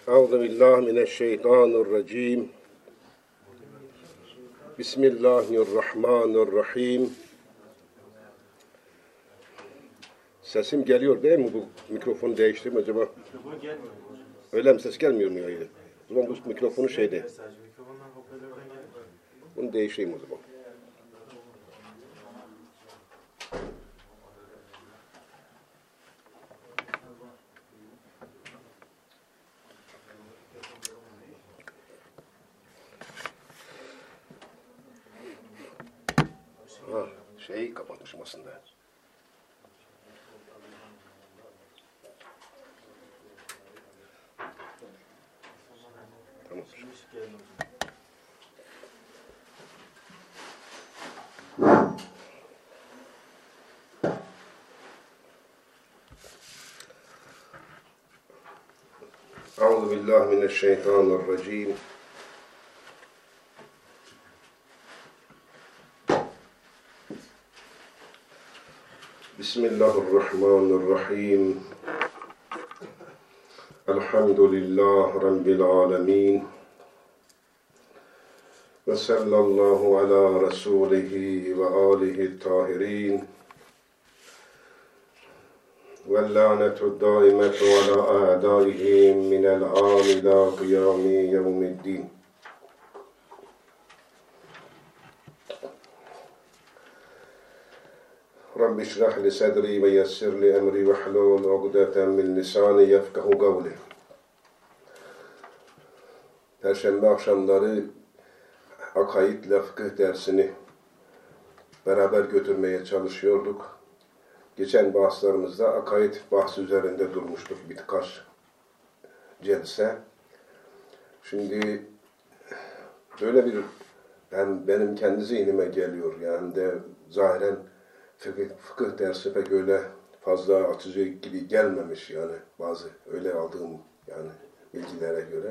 Euzu billahi mineşşeytanirracim. Bismillahirrahmanirrahim. Sesim geliyor değil mi? Bu mikrofonu değiştirme acaba? Mikrofon gelmiyor. Öyle mi? Ses gelmiyor mu yayına? O zaman bu mikrofonu şeyde. Mikrofondan hoparlörden geliyor. Bunu değiştireyim o zaman. Şeyi kapatmışım aslında. Tamam. Euzu billahi mineşşeytanirracim. Bismillahirrahmanirrahim. Elhamdülillahi Rabbil alemin. Ve sallallahu ala Resulihi ve alihi tahirin. Ve lânetu dâimetu ala a'daihim minel ân ilâ kıyâmi yevmiddin. Rabbi şrah li sadri ve yessir li emri ve hlul ugdeten min lisani yefkahu kavli. Perşembe akşamları akaidle fıkıh dersini beraber götürmeye çalışıyorduk. Geçen bahslerimizde akaid bahsi üzerinde durmuştuk birkaç celse. Şimdi böyle bir benim kendi zihnime geliyor. Yani de zahiren fıkıh dersi pek öyle fazla açıcı gibi gelmemiş yani bazı öyle aldığım yani bilgilere göre.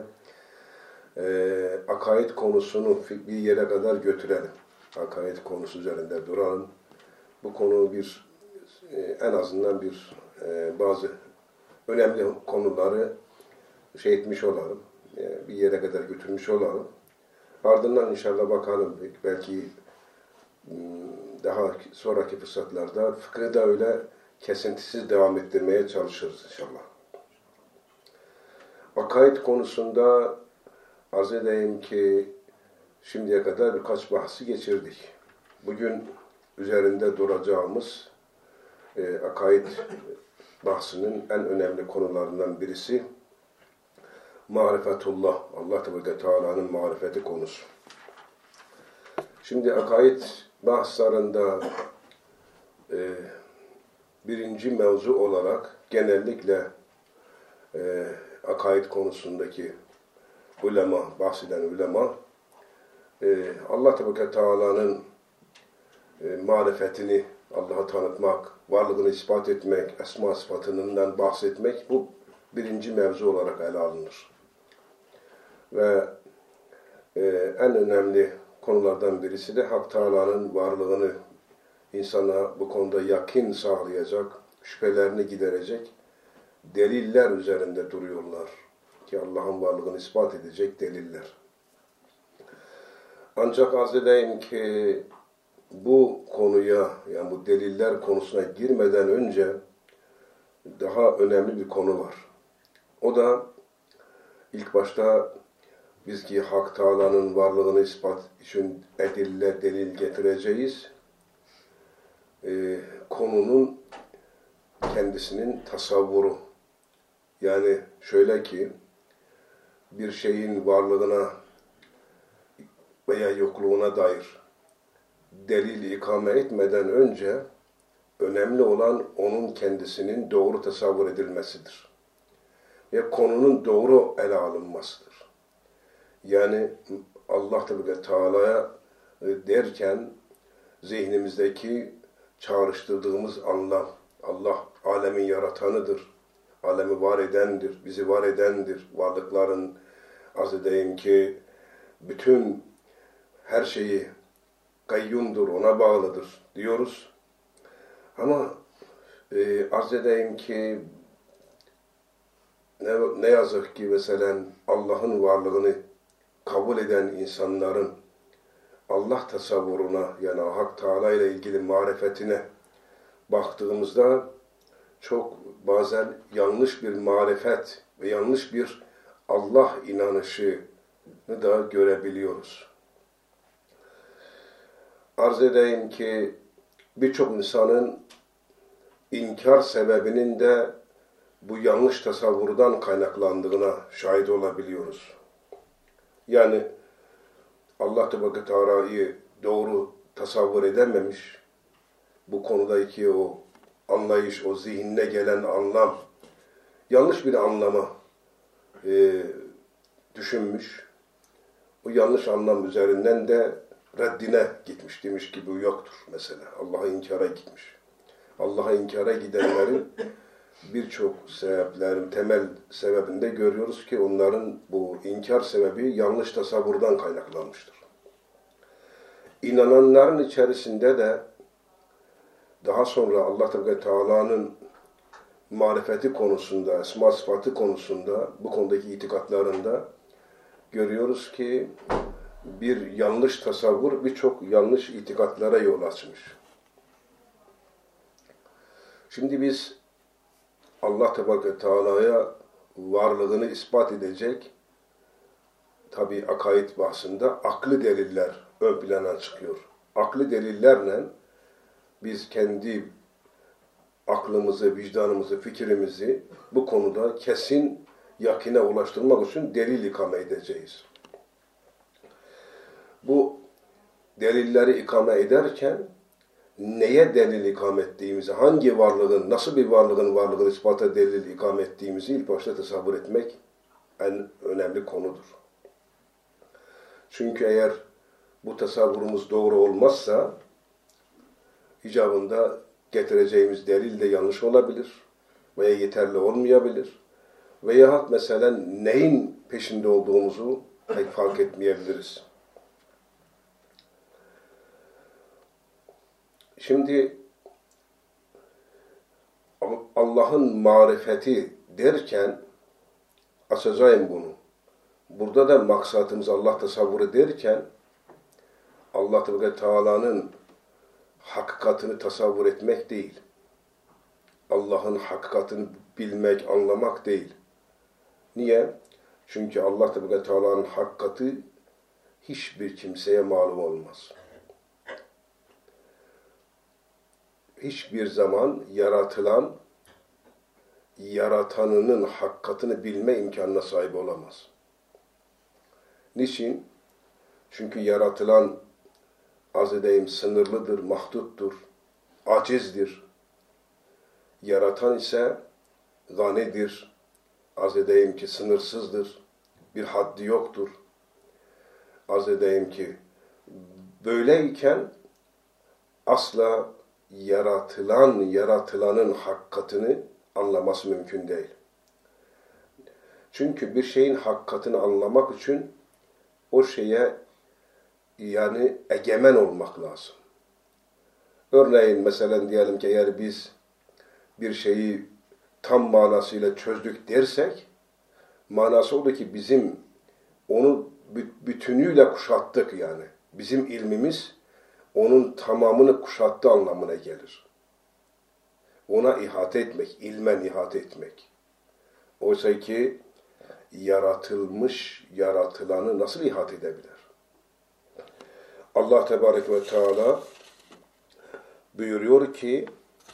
Akaid konusunu bir yere kadar götürelim. Akaid konusu üzerinde duralım. Bu konu en azından bazı önemli konuları etmiş olalım. Bir yere kadar götürmüş olalım. Ardından inşallah bakalım belki daha sonraki fırsatlarda fıkhı da öyle kesintisiz devam ettirmeye çalışırız inşallah. Akaid konusunda arz edeyim ki şimdiye kadar birkaç bahsi geçirdik. Bugün üzerinde duracağımız akaid bahsinin en önemli konularından birisi marifetullah. Allah Teala'nın marifeti konusu. Şimdi akaid bahslarında birinci mevzu olarak genellikle akaid konusundaki bahseden ulema Allah Teala'nın marifetini Allah'a tanıtmak, varlığını ispat etmek, esma sıfatından bahsetmek bu birinci mevzu olarak ele alınır. Ve en önemli konulardan birisi de Hak Teala'nın varlığını insana bu konuda yakin sağlayacak, şüphelerini giderecek deliller üzerinde duruyorlar. Ki Allah'ın varlığını ispat edecek deliller. Ancak arz edeyim ki bu konuya, yani bu deliller konusuna girmeden önce daha önemli bir konu var. O da ilk başta biz ki Hak Teala'nın varlığını ispat için delil getireceğiz. Konunun kendisinin tasavvuru. Yani şöyle ki bir şeyin varlığına veya yokluğuna dair delil ikame etmeden önce önemli olan onun kendisinin doğru tasavvur edilmesidir. Ve konunun doğru ele alınmasıdır. Yani Allah Teala'ya derken zihnimizdeki çağrıştırdığımız anlam, Allah alemin yaratanıdır, alemi var edendir, bizi var edendir, varlıkların arz edeyim ki bütün her şeyi kayyumdur, ona bağlıdır diyoruz. Ama arz edeyim ki ne yazık ki mesela Allah'ın varlığını kabul eden insanların Allah tasavvuruna, yani Hak Teala ile ilgili marifetine baktığımızda çok bazen yanlış bir marifet ve yanlış bir Allah inanışını da görebiliyoruz. Arz edeyim ki birçok insanın inkar sebebinin de bu yanlış tasavvurdan kaynaklandığına şahit olabiliyoruz. Yani Allah Teala'yı doğru tasavvur edememiş, bu konudaki o anlayış, o zihnine gelen anlam, yanlış bir anlama düşünmüş. O yanlış anlam üzerinden de reddine gitmiş. Demiş ki bu yoktur mesela. Allah'a inkara gitmiş. Allah'a inkara gidenlerin birçok sebeplerin temel sebebinde görüyoruz ki onların bu inkar sebebi yanlış tasavvurdan kaynaklanmıştır. İnananların içerisinde de daha sonra Allah Teala'nın marifeti konusunda, esma sıfatı konusunda, bu konudaki itikatlarında görüyoruz ki bir yanlış tasavvur birçok yanlış itikatlara yol açmış. Şimdi biz Allah Teala'ya varlığını ispat edecek, tabi akaid bahsinde aklı deliller ön plana çıkıyor. Aklı delillerle biz kendi aklımızı, vicdanımızı, fikrimizi bu konuda kesin yakine ulaştırmak için delil ikame edeceğiz. Bu delilleri ikame ederken neye delil ikame ettiğimizi, hangi varlığın, nasıl bir varlığını ispata delil ikame ettiğimizi ilk başta tasavvur etmek en önemli konudur. Çünkü eğer bu tasavvurumuz doğru olmazsa icabında getireceğimiz delil de yanlış olabilir veya yeterli olmayabilir veya mesela neyin peşinde olduğumuzu pek fark etmeyebiliriz. Şimdi Allah'ın marifeti derken açacağım bunu. Burada da maksatımız Allah tasavvuru derken Allah Teala'nın hakikatini tasavvur etmek değil. Allah'ın hakikatini bilmek, anlamak değil. Niye? Çünkü Allah Teala'nın hakikati hiçbir kimseye malum olmaz. Hiçbir zaman yaratılan, yaratanının hakikatini bilme imkanına sahip olamaz. Niçin? Çünkü yaratılan, arz edeyim, sınırlıdır, mahduttur, acizdir. Yaratan ise ganidir, arz edeyim ki sınırsızdır, bir haddi yoktur. Arz edeyim ki böyleyken asla yaratılanın hakikatini anlaması mümkün değil. Çünkü bir şeyin hakikatini anlamak için o şeye yani egemen olmak lazım. Örneğin mesela diyelim ki eğer biz bir şeyi tam manasıyla çözdük dersek, manası odur ki bizim onu bütünüyle kuşattık yani. Bizim ilmimiz onun tamamını kuşattı anlamına gelir. Ona ihate etmek, ilmen ihate etmek. Oysa ki yaratılmış, yaratılanı nasıl ihate edebilir? Allah Tebarek ve Teala buyuruyor ki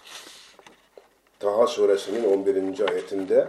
Taha suresinin 11. ayetinde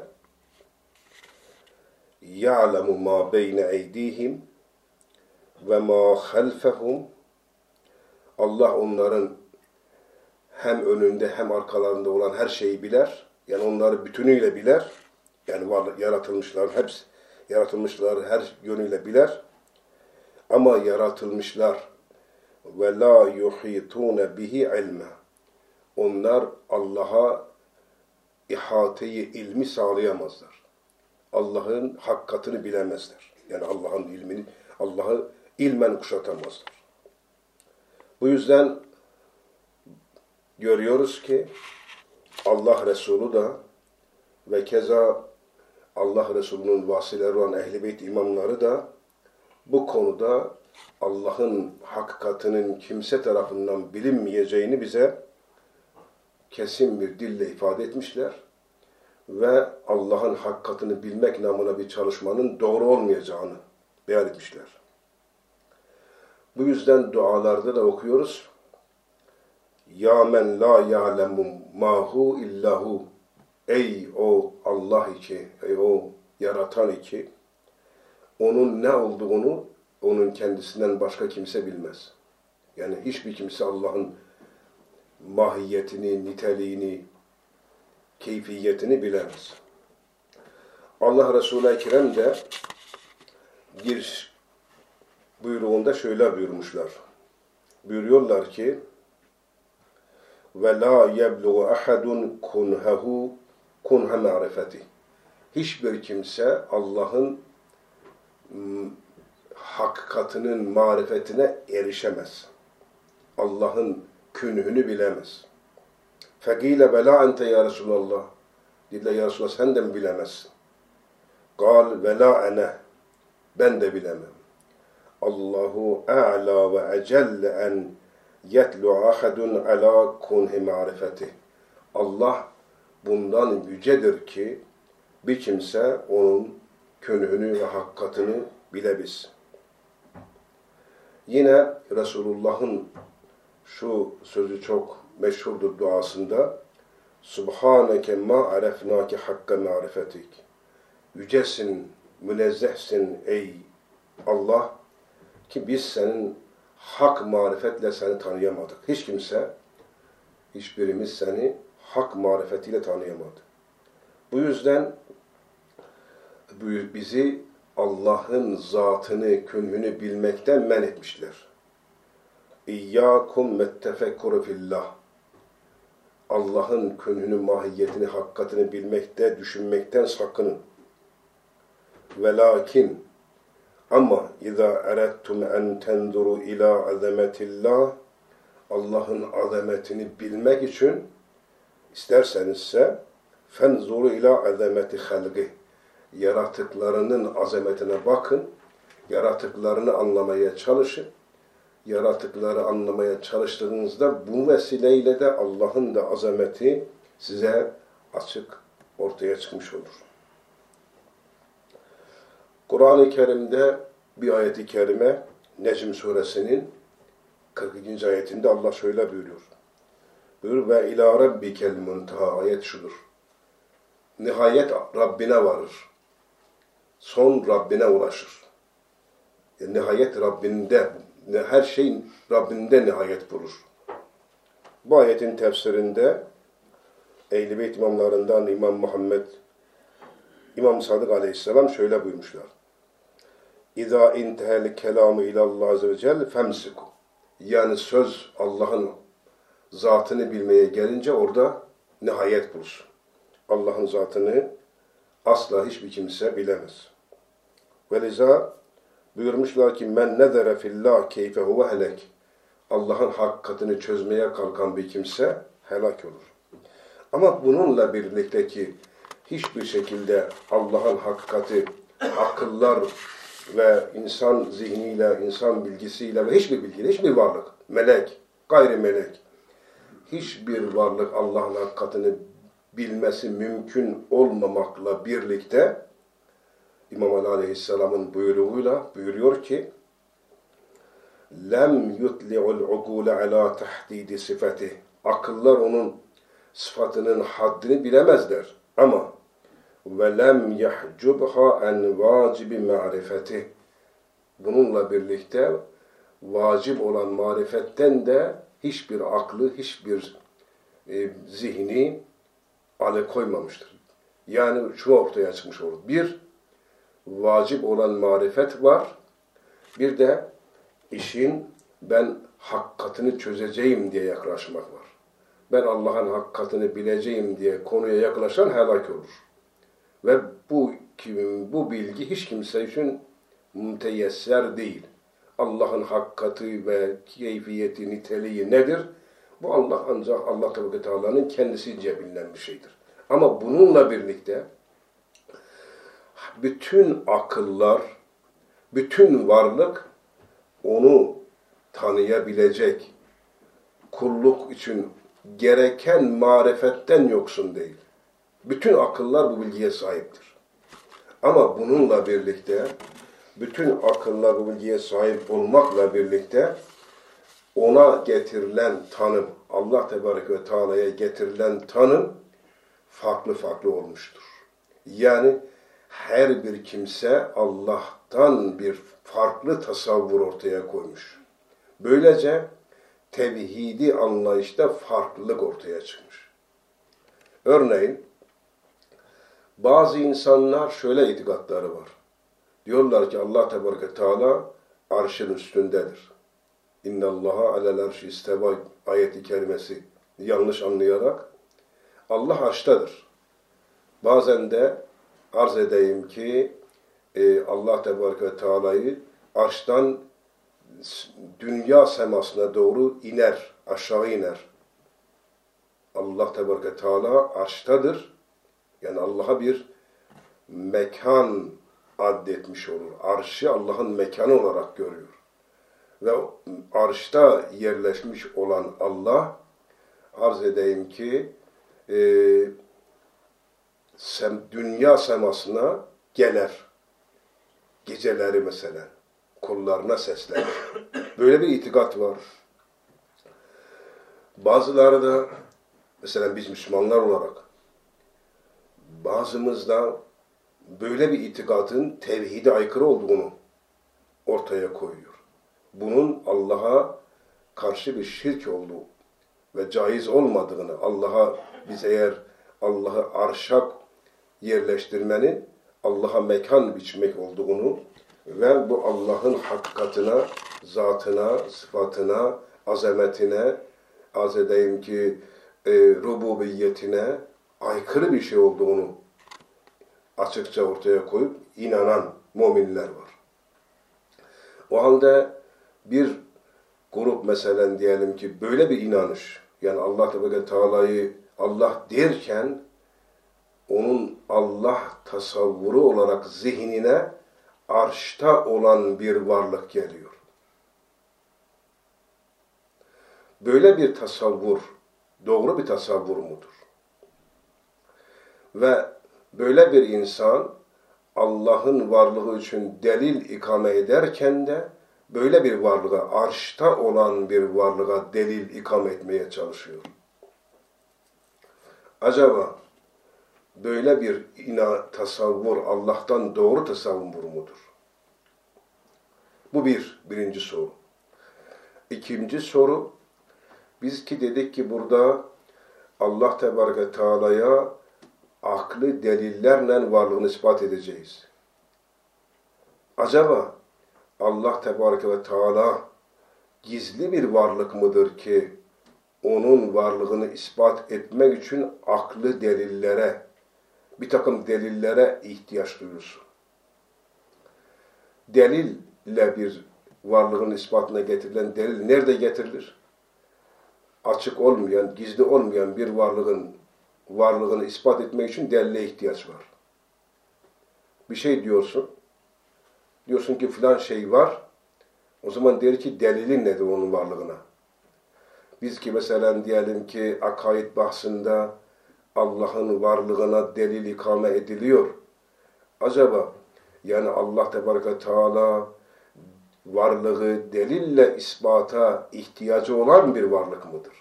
يَعْلَمُ مَا بَيْنَ اَيْد۪يهِمْ وَمَا خَلْفَهُمْ Allah onların hem önünde hem arkalarında olan her şeyi biler. Yani onları bütünüyle biler. Yani yaratılmışlar her yönüyle biler. Ama yaratılmışlar ve la yuhitun bihi ilme. Onlar Allah'a ihateyi, ilmi sağlayamazlar. Allah'ın hakikatini bilemezler. Yani Allah'ın ilmini, Allah'ı ilmen kuşatamazlar. Bu yüzden görüyoruz ki Allah Resulü da ve keza Allah Resulü'nün vasileri olan Ehl-i Beyt imamları da bu konuda Allah'ın hakikatinin kimse tarafından bilinmeyeceğini bize kesin bir dille ifade etmişler ve Allah'ın hakikatini bilmek namına bir çalışmanın doğru olmayacağını beyan etmişler. Bu yüzden dualarda da okuyoruz. Ya men la ya'lemu mahu illahu. Ey o Allah ki, ey o yaratan ki, onun ne olduğunu onun kendisinden başka kimse bilmez. Yani hiçbir kimse Allah'ın mahiyetini, niteliğini, keyfiyetini bilemez. Allah Resulü Ekrem de bir buyruğunda şöyle buyurmuşlar. Buyuruyorlar ki ve la yebluğu ahadun kunha ma'rifeti. Hiçbir kimse Allah'ın hakikatinin marifetine erişemez. Allah'ın künhünü bilemez. Fekile bela ente ya Resulallah. Dediler ya Resulallah sen de mi bilemezsin? Gal ve la ene. Ben de bilemem. Allahu a'la ve ecelle en yetlu ahadun ala kunhi marifeti. Allah bundan yücedir ki bir kimse onun künhünü ve hakikatini bilebilsin. Yine Resulullah'ın şu sözü çok meşhurdur duasında. Subhaneke ma arefnake hakka marifetik. Yücesin, münezzehsin ey Allah ki biz senin hak marifetle seni tanıyamadık. Hiç kimse, hiçbirimiz seni hak marifetiyle tanıyamadı. Bu yüzden bizi Allah'ın zatını, künhünü bilmekten men etmişler. İyyâkum mettefekkuru fillah. Allah'ın künhünü, mahiyetini, hakikatini bilmekte, düşünmekten sakının. Velakin ama izâ erettum en tenzuru ilâ azametillah. Allah'ın azametini bilmek için istersenizse fenzuru ilâ azameti halgih. Yaratıklarının azametine bakın, yaratıklarını anlamaya çalışın. Yaratıkları anlamaya çalıştığınızda bu vesileyle de Allah'ın da azameti size açık ortaya çıkmış olur. Kur'an-ı Kerim'de bir ayet-i kerime Necm suresinin 42. ayetinde Allah şöyle buyuruyor. Buyur ve ilâ rabbikel muntaha. Ayet şudur. Nihayet Rabbine varır. Son Rabbine ulaşır. Yani nihayet Rabbinde, her şey Rabbinde nihayet bulur. Bu ayetin tefsirinde Ehl-i Beyt imamlarından İmam Muhammed, İmam Sadık Aleyhisselam şöyle buyurmuşlar. İzâ intehel kelâmu ilallâh azze ve celle femsiku. Yani söz Allah'ın zatını bilmeye gelince orada nihayet bulur. Allah'ın zatını asla hiçbir kimse bilemez. Veliza buyurmuşlar ki men nezere fillah keyfe huve helek. Allah'ın hakikatini çözmeye kalkan bir kimse helak olur. Ama bununla birlikte ki hiçbir şekilde Allah'ın hakikati akıllar ve insan zihniyle, insan bilgisiyle ve hiçbir bilgiyle, hiçbir varlık, melek, gayrimelek, hiçbir varlık Allah'ın hakikatini bilmesi mümkün olmamakla birlikte İmam Ali Aleyhisselam'ın buyruğuyla buyuruyor ki lem yutli'ul ukule ala tahdidi sıfatih. Akıllar onun sıfatının haddini bilemezler. Ama ve lem yahcubha en vacibi ma'rifetih. Bununla birlikte vacip olan marifetten de hiçbir aklı, hiçbir zihni alıkoymamıştır. Yani şu ortaya çıkmış olur. Bir, vacip olan marifet var. Bir de işin ben hakikatini çözeceğim diye yaklaşmak var. Ben Allah'ın hakikatini bileceğim diye konuya yaklaşan helak olur. Ve bu bilgi hiç kimse için müteyesser değil. Allah'ın hakikati ve keyfiyeti, niteliği nedir? Bu ancak Allah Teala'nın kendisice bilinen bir şeydir. Ama bununla birlikte bütün akıllar, bütün varlık onu tanıyabilecek, kulluk için gereken marifetten yoksun değil. Bütün akıllar bu bilgiye sahiptir. Ama bununla birlikte, bütün akıllar bu bilgiye sahip olmakla birlikte ona getirilen tanım, Allah Tebareke ve Teala'ya getirilen tanım farklı farklı olmuştur. Yani her bir kimse Allah'tan bir farklı tasavvur ortaya koymuş. Böylece tevhidi anlayışta farklılık ortaya çıkmış. Örneğin bazı insanlar şöyle itikatları var. Diyorlar ki Allah Tebareke ve Teala arşın üstündedir. İnnallaha alel arşi isteva ayeti kerimesi yanlış anlayarak Allah arştadır. Bazen de arz edeyim ki Allah Tebareke ve Teala'yı arştan dünya semasına doğru iner, aşağı iner. Allah Tebareke ve Teala arştadır. Yani Allah'a bir mekan addetmiş olur. Arşı Allah'ın mekanı olarak görüyor. Ve arşta yerleşmiş olan Allah, arz edeyim ki dünya semasına gelir. Geceleri mesela kullarına seslenir. Böyle bir itikat var. Bazıları da mesela biz Müslümanlar olarak bazımız da böyle bir itikadın tevhide aykırı olduğunu ortaya koyuyor. Bunun Allah'a karşı bir şirk olduğu ve caiz olmadığını, biz eğer Allah'ı arşa yerleştirmenin Allah'a mekan biçmek olduğunu ve bu Allah'ın hakikatine, zatına, sıfatına, azametine, arz edeyim ki rububiyetine aykırı bir şey olduğunu açıkça ortaya koyup inanan müminler var. O halde bir grup mesela diyelim ki böyle bir inanış, yani Allah Teala'yı Allah derken onun Allah tasavvuru olarak zihnine arşta olan bir varlık geliyor. Böyle bir tasavvur doğru bir tasavvur mudur? Ve böyle bir insan Allah'ın varlığı için delil ikame ederken de böyle bir varlığa, arşta olan bir varlığa delil ikame etmeye çalışıyor. Acaba böyle bir tasavvur Allah'tan doğru tasavvur mudur? Bu birinci soru. İkinci soru, biz ki dedik ki burada Allah Tebareke Teala'ya aklı delillerle varlığını ispat edeceğiz. Acaba Allah Tebareke ve Teala gizli bir varlık mıdır ki onun varlığını ispat etmek için aklı delillere, bir takım delillere ihtiyaç duyursun? Delille bir varlığın ispatına getirilen delil nerede getirilir? Açık olmayan, gizli olmayan bir varlığını ispat etmek için delile ihtiyaç var. Bir şey diyorsun. Diyorsun ki filan şey var. O zaman der ki delilin nedir onun varlığına? Biz ki mesela diyelim ki akaid bahsinde Allah'ın varlığına delil ikame ediliyor. Acaba yani Allah Tebareke Teala varlığı delille ispata ihtiyacı olan bir varlık mıdır?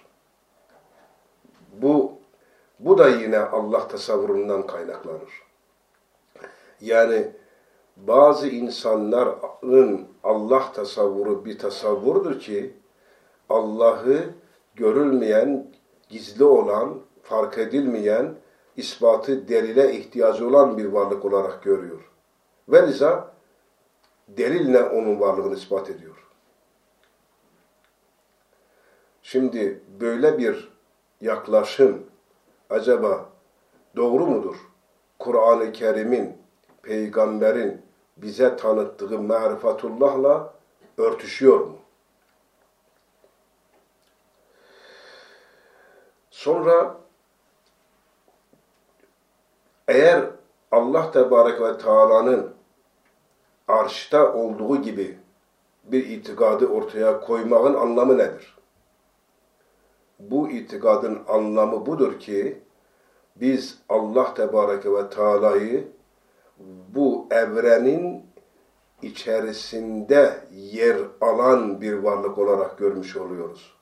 Bu da yine Allah tasavvurundan kaynaklanır. Yani bazı insanların Allah tasavvuru bir tasavvurdur ki Allah'ı görülmeyen, gizli olan, fark edilmeyen, ispatı delile ihtiyacı olan bir varlık olarak görüyor. Ve liza delille onun varlığını ispat ediyor. Şimdi böyle bir yaklaşım acaba doğru mudur? Kur'an-ı Kerim'in, peygamberin bize tanıttığı marifetullah'la örtüşüyor mu? Sonra eğer Allah Tebareke ve Teala'nın arşta olduğu gibi bir itikadı ortaya koymağın anlamı nedir? Bu itikadın anlamı budur ki biz Allah Tebareke ve Teala'yı bu evrenin içerisinde yer alan bir varlık olarak görmüş oluyoruz.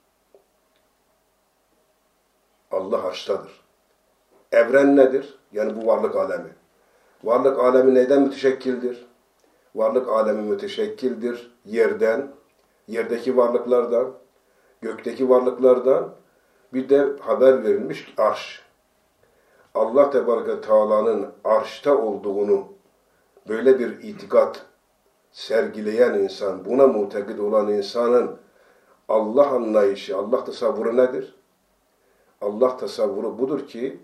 Allah arştadır. Evren nedir? Yani bu varlık alemi. Varlık alemi neyden müteşekkildir? Varlık alemi müteşekkildir yerden, yerdeki varlıklardan, gökteki varlıklardan, bir de haber verilmiş arş. Allah Tebareke Teala'nın arşta olduğunu böyle bir itikat sergileyen insan, buna mutekid olan insanın Allah anlayışı, Allah tasavvuru nedir? Allah tasavvuru budur ki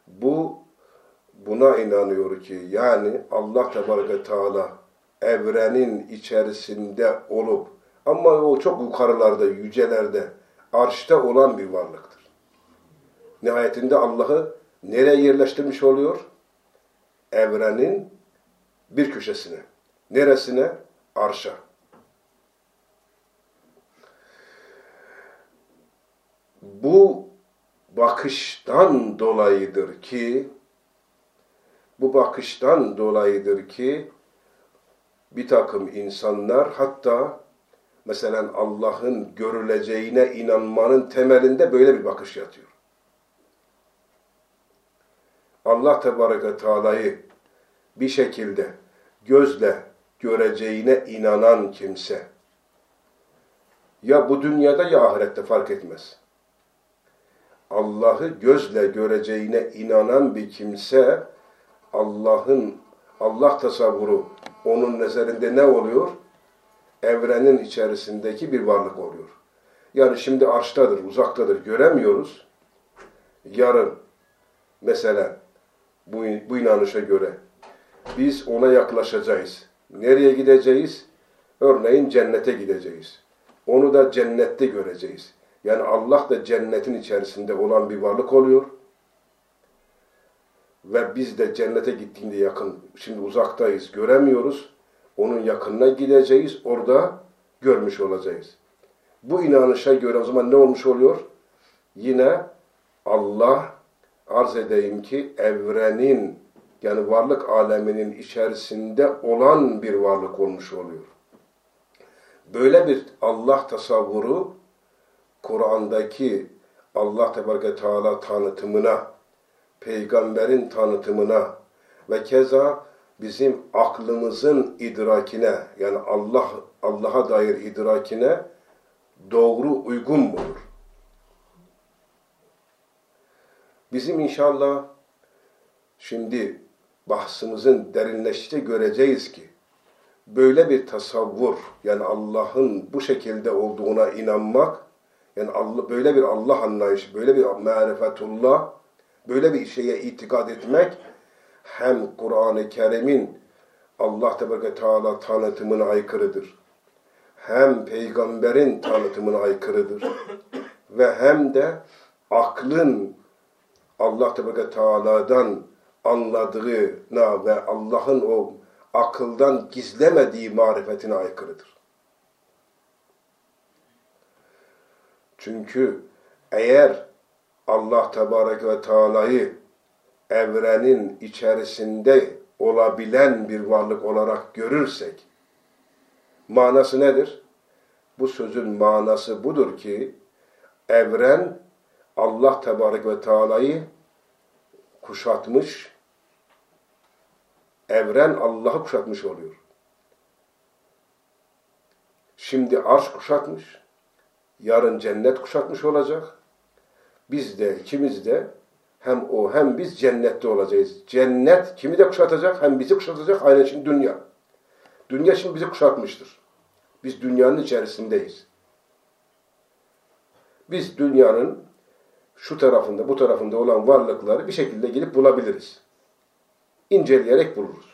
buna inanıyor ki yani Allah Tebareke Teala evrenin içerisinde olup ama o çok yukarılarda, yücelerde, arşta olan bir varlıktır. Nihayetinde Allah'ı nereye yerleştirmiş oluyor? Evrenin bir köşesine. Neresine? Arşa. Bu bakıştan dolayıdır ki bir takım insanlar hatta mesela Allah'ın görüleceğine inanmanın temelinde böyle bir bakış yatıyor. Allah Tebareke Teala'yı bir şekilde gözle göreceğine inanan kimse ya bu dünyada ya ahirette fark etmez. Allah'ı gözle göreceğine inanan bir kimse Allah tasavvuru onun nezarında ne oluyor? Evrenin içerisindeki bir varlık oluyor. Yani şimdi arştadır, uzaktadır, göremiyoruz. Yarın mesela bu inanışa göre biz ona yaklaşacağız. Nereye gideceğiz? Örneğin cennete gideceğiz. Onu da cennette göreceğiz. Yani Allah da cennetin içerisinde olan bir varlık oluyor. Ve biz de cennete gittiğinde yakın, şimdi uzaktayız, göremiyoruz. Onun yakınına gideceğiz, orada görmüş olacağız. Bu inanışa göre o zaman ne olmuş oluyor? Yine Allah, arz edeyim ki evrenin, yani varlık aleminin içerisinde olan bir varlık olmuş oluyor. Böyle bir Allah tasavvuru, Kur'an'daki Allah Tebareke Teala tanıtımına, peygamberin tanıtımına ve keza bizim aklımızın idrakine, yani Allah'a dair idrakine doğru uygun mudur? Bizim inşallah şimdi bahsımızın derinleştikçe göreceğiz ki böyle bir tasavvur, yani Allah'ın bu şekilde olduğuna inanmak, yani böyle bir Allah anlayışı, böyle bir marifetullah, böyle bir şeye itikad etmek hem Kur'an-ı Kerim'in Allah Tebareke Teala tanıtımına aykırıdır. Hem peygamberin tanıtımına aykırıdır. Ve hem de aklın Allah Tebareke Teala'dan anladığına ve Allah'ın o akıldan gizlemediği marifetine aykırıdır. Çünkü eğer Allah Tebareke ve Teala'yı evrenin içerisinde olabilen bir varlık olarak görürsek, manası nedir? Bu sözün manası budur ki, evren Allah Tebareke ve Teala'yı kuşatmış, evren Allah'ı kuşatmış oluyor. Şimdi arş kuşatmış, yarın cennet kuşatmış olacak. Biz de, ikimiz de hem o hem biz cennette olacağız. Cennet kimi de kuşatacak, hem bizi kuşatacak, aynen şimdi dünya. Dünya şimdi bizi kuşatmıştır. Biz dünyanın içerisindeyiz. Biz dünyanın şu tarafında, bu tarafında olan varlıkları bir şekilde gelip bulabiliriz. İnceleyerek buluruz.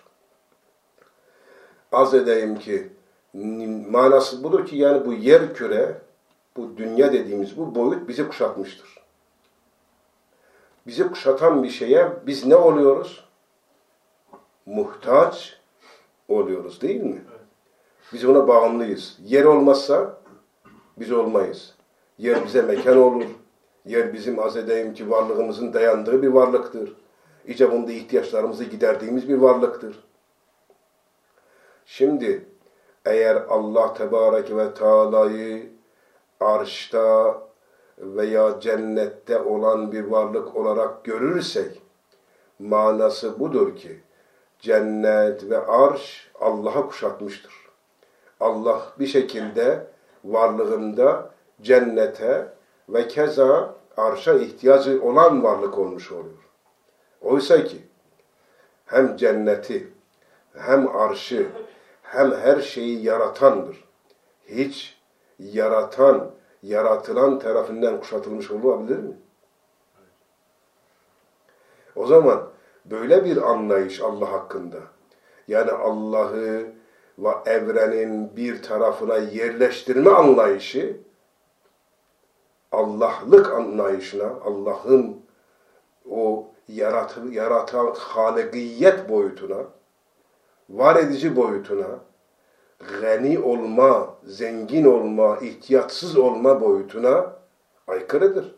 Az edeyim ki, manası budur ki yani bu yer küre, bu dünya dediğimiz bu boyut bizi kuşatmıştır. Bizi kuşatan bir şeye biz ne oluyoruz? muhtaç oluyoruz değil mi? Biz ona bağımlıyız. Yer olmazsa biz olmayız. Yer bize mekan olur. Yer bizim arz edeyim ki varlığımızın dayandığı bir varlıktır. İcabında ihtiyaçlarımızı giderdiğimiz bir varlıktır. Şimdi eğer Allah Tebareke ve Teala'yı arşta veya cennette olan bir varlık olarak görürsek, manası budur ki cennet ve arş Allah'a kuşatmıştır. Allah bir şekilde varlığında cennete ve keza arşa ihtiyacı olan varlık olmuş oluyor. Oysa ki hem cenneti, hem arşı, hem her şeyi yaratandır. Hiç yaratan, yaratılan tarafından kuşatılmış olabilir mi? O zaman böyle bir anlayış Allah hakkında, yani Allah'ı ve evrenin bir tarafına yerleştirme anlayışı, Allah'lık anlayışına, Allah'ın o yaratan halikiyet boyutuna, var edici boyutuna, gani olma, zengin olma, ihtiyatsız olma boyutuna aykırıdır.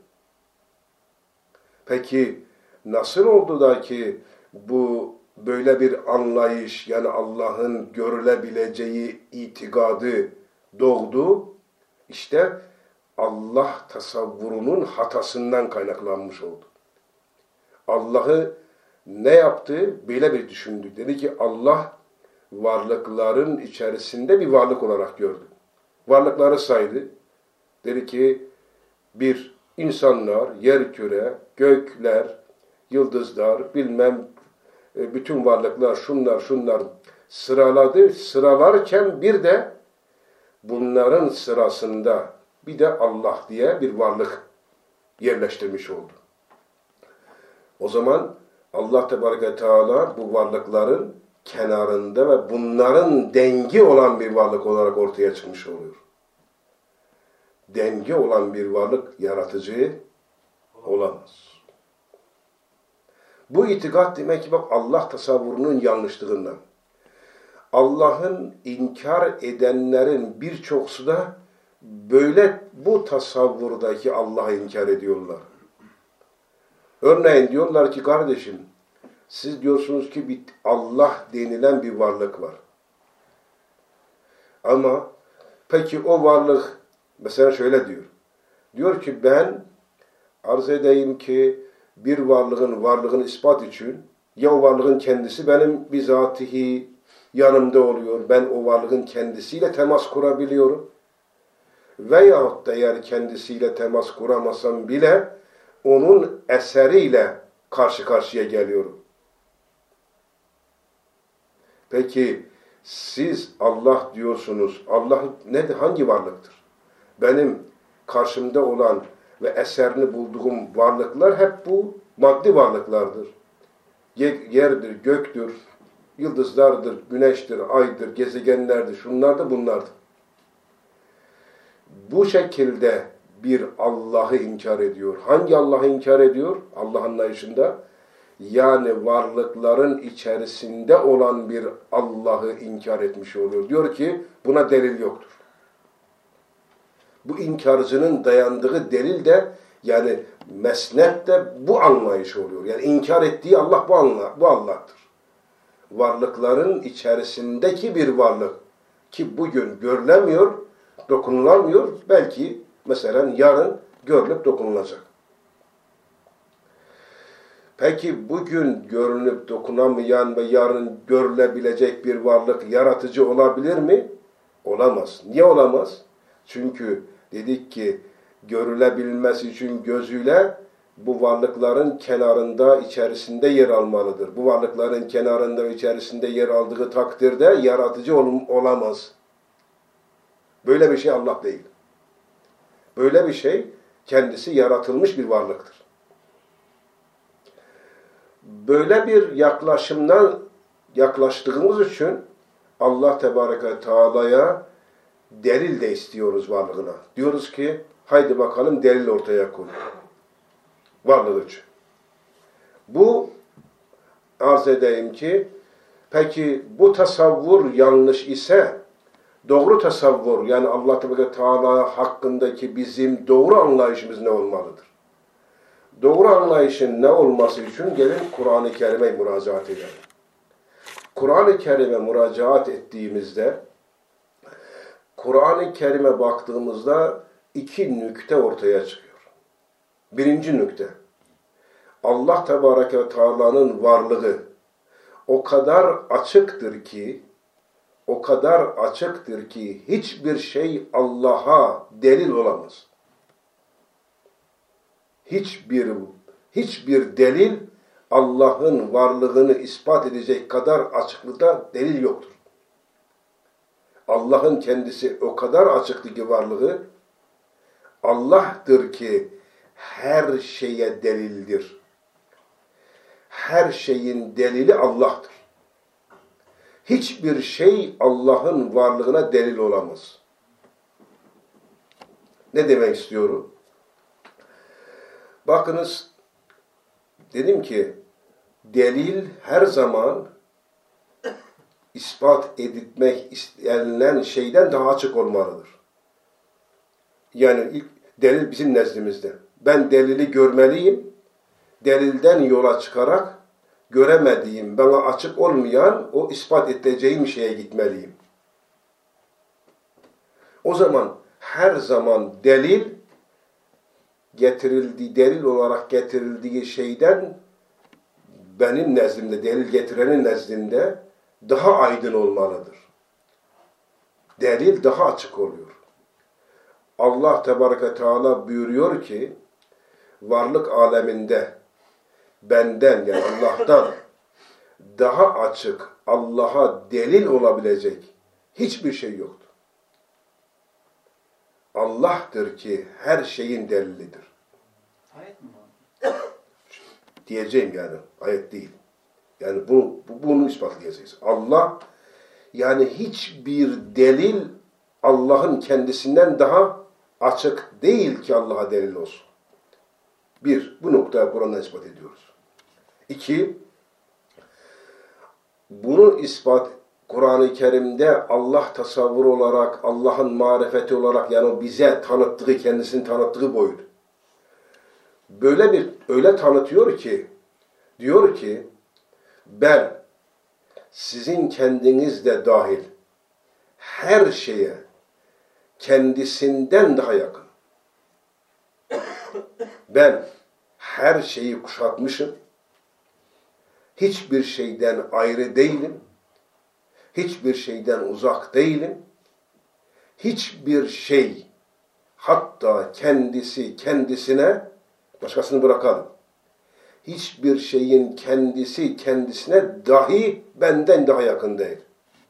Peki nasıl oldu da ki bu böyle bir anlayış, yani Allah'ın görülebileceği itikadı doğdu? İşte Allah tasavvurunun hatasından kaynaklanmış oldu. Allah'ı ne yaptı? Böyle bir düşündü. Dedi ki Allah varlıkların içerisinde bir varlık olarak gördü. Varlıkları saydı. Dedi ki bir insanlar, yerküre, gökler, yıldızlar, bilmem bütün varlıklar, şunlar sıraladı. Sıralarken bir de bunların sırasında bir de Allah diye bir varlık yerleştirmiş oldu. O zaman Allah Tebareke Teala bu varlıkların kenarında ve bunların dengi olan bir varlık olarak ortaya çıkmış oluyor. Dengi olan bir varlık yaratıcı olamaz. Bu itikat demek ki bak Allah tasavvurunun yanlışlığından. Allah'ın inkar edenlerin birçoksu da böyle bu tasavvurdaki Allah'ı inkar ediyorlar. Örneğin diyorlar ki kardeşim, siz diyorsunuz ki bir Allah denilen bir varlık var. Ama peki o varlık mesela şöyle diyor. Diyor ki ben arz edeyim ki bir varlığın ispat için ya o varlığın kendisi benim bizatihi yanımda oluyor. Ben o varlığın kendisiyle temas kurabiliyorum. Veyahut da eğer kendisiyle temas kuramasam bile onun eseriyle karşı karşıya geliyorum. Peki siz Allah diyorsunuz. Allah nedir? Hangi varlıktır? Benim karşımda olan ve eserini bulduğum varlıklar hep bu maddi varlıklardır. Yerdir, göktür, yıldızlardır, güneştir, aydır, gezegenlerdir, şunlardır, bunlardır. Bu şekilde bir Allah'ı inkar ediyor. Hangi Allah'ı inkar ediyor? Allah anlayışında. Yani varlıkların içerisinde olan bir Allah'ı inkar etmiş oluyor. Diyor ki buna delil yoktur. Bu inkarcının dayandığı delil de yani mesnet de bu anlayış oluyor. Yani inkar ettiği Allah bu Allah'tır. Varlıkların içerisindeki bir varlık ki bugün görülemiyor, dokunulamıyor. Belki mesela yarın görülüp dokunulacak. Peki bugün görünüp dokunamayan ve yarın görülebilecek bir varlık yaratıcı olabilir mi? Olamaz. Niye olamaz? Çünkü dedik ki görülebilmesi için gözüyle bu varlıkların kenarında, içerisinde yer almalıdır. Bu varlıkların kenarında ve içerisinde yer aldığı takdirde yaratıcı olamaz. Böyle bir şey Allah değil. Böyle bir şey kendisi yaratılmış bir varlıktır. Böyle bir yaklaşımdan yaklaştığımız için Allah Tebareke Teala'ya delil de istiyoruz varlığına. Diyoruz ki haydi bakalım delil ortaya koy. Varlığı için. Bu arz edeyim ki Peki bu tasavvur yanlış ise doğru tasavvur, yani Allah Teala hakkındaki bizim doğru anlayışımız ne olmalıdır? Doğru anlayışın ne olması için gelin Kur'an-ı Kerim'e müracaat edelim. Kur'an-ı Kerim'e müracaat ettiğimizde, Kur'an-ı Kerim'e baktığımızda iki nükte ortaya çıkıyor. Birinci nükte, Allah Tebareke ve Teala'nın varlığı o kadar açıktır ki hiçbir şey Allah'a delil olamaz. Hiçbir delil Allah'ın varlığını ispat edecek kadar açıklıkta delil yoktur. Allah'ın kendisi o kadar açıktır ki varlığı, Allah'tır ki her şeye delildir. Her şeyin delili Allah'tır. Hiçbir şey Allah'ın varlığına delil olamaz. Ne demek istiyorum? Bakınız, dedim ki delil her zaman ispat edilmek istenilen şeyden daha açık olmalıdır. Yani ilk delil bizim nezdimizde. Ben delili görmeliyim. Delilden yola çıkarak göremediğim, bana açık olmayan o ispat edeceğim şeye gitmeliyim. O zaman her zaman delil olarak getirildiği şeyden benim nezdimde, delil getirenin nezdinde daha aydın olmalıdır. Delil daha açık oluyor. Allah Tebareke Teala buyuruyor ki varlık aleminde benden, yani Allah'tan daha açık, Allah'a delil olabilecek hiçbir şey yoktur. Allah'tır ki her şeyin delilidir. Ayet mi var? Diyeceğim yani, ayet değil. Yani bunu ispatlayacağız. Allah, yani hiçbir delil Allah'ın kendisinden daha açık değil ki Allah'a delil olsun. Bir, bu noktaya Kur'an'dan ispat ediyoruz. İki, bunu ispat Kur'an-ı Kerim'de Allah tasavvuru olarak, Allah'ın marifeti olarak, yani bize tanıttığı, kendisini tanıttığı boyut. Öyle tanıtıyor ki, diyor ki, ben sizin kendiniz de dahil her şeye kendisinden daha yakın. Ben her şeyi kuşatmışım. Hiçbir şeyden ayrı değilim. Hiçbir şeyden uzak değilim. Hiçbir şey, hatta kendisi kendisine, başkasını bırakalım. Hiçbir şeyin kendisi kendisine dahi benden daha yakın değil.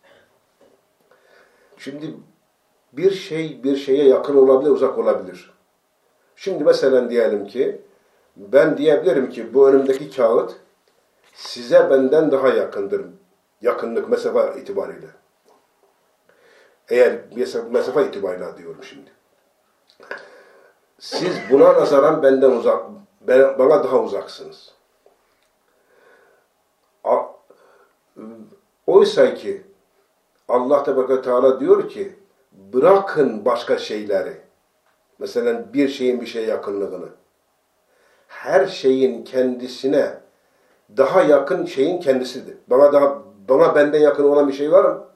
Şimdi bir şey bir şeye yakın olabilir, uzak olabilir. Şimdi mesela diyelim ki, ben diyebilirim ki bu önümdeki kağıt size benden daha yakındır. Yakınlık, mesafe itibariyle. Eğer mesafe itibariyle diyorum şimdi. Siz buna nazaran benden uzak, bana daha uzaksınız. Oysa ki Allah Teala diyor ki bırakın başka şeyleri. Mesela bir şeyin bir şeye yakınlığını. Her şeyin kendisine daha yakın şeyin kendisidir. Bana benden yakın olan bir şey var mı?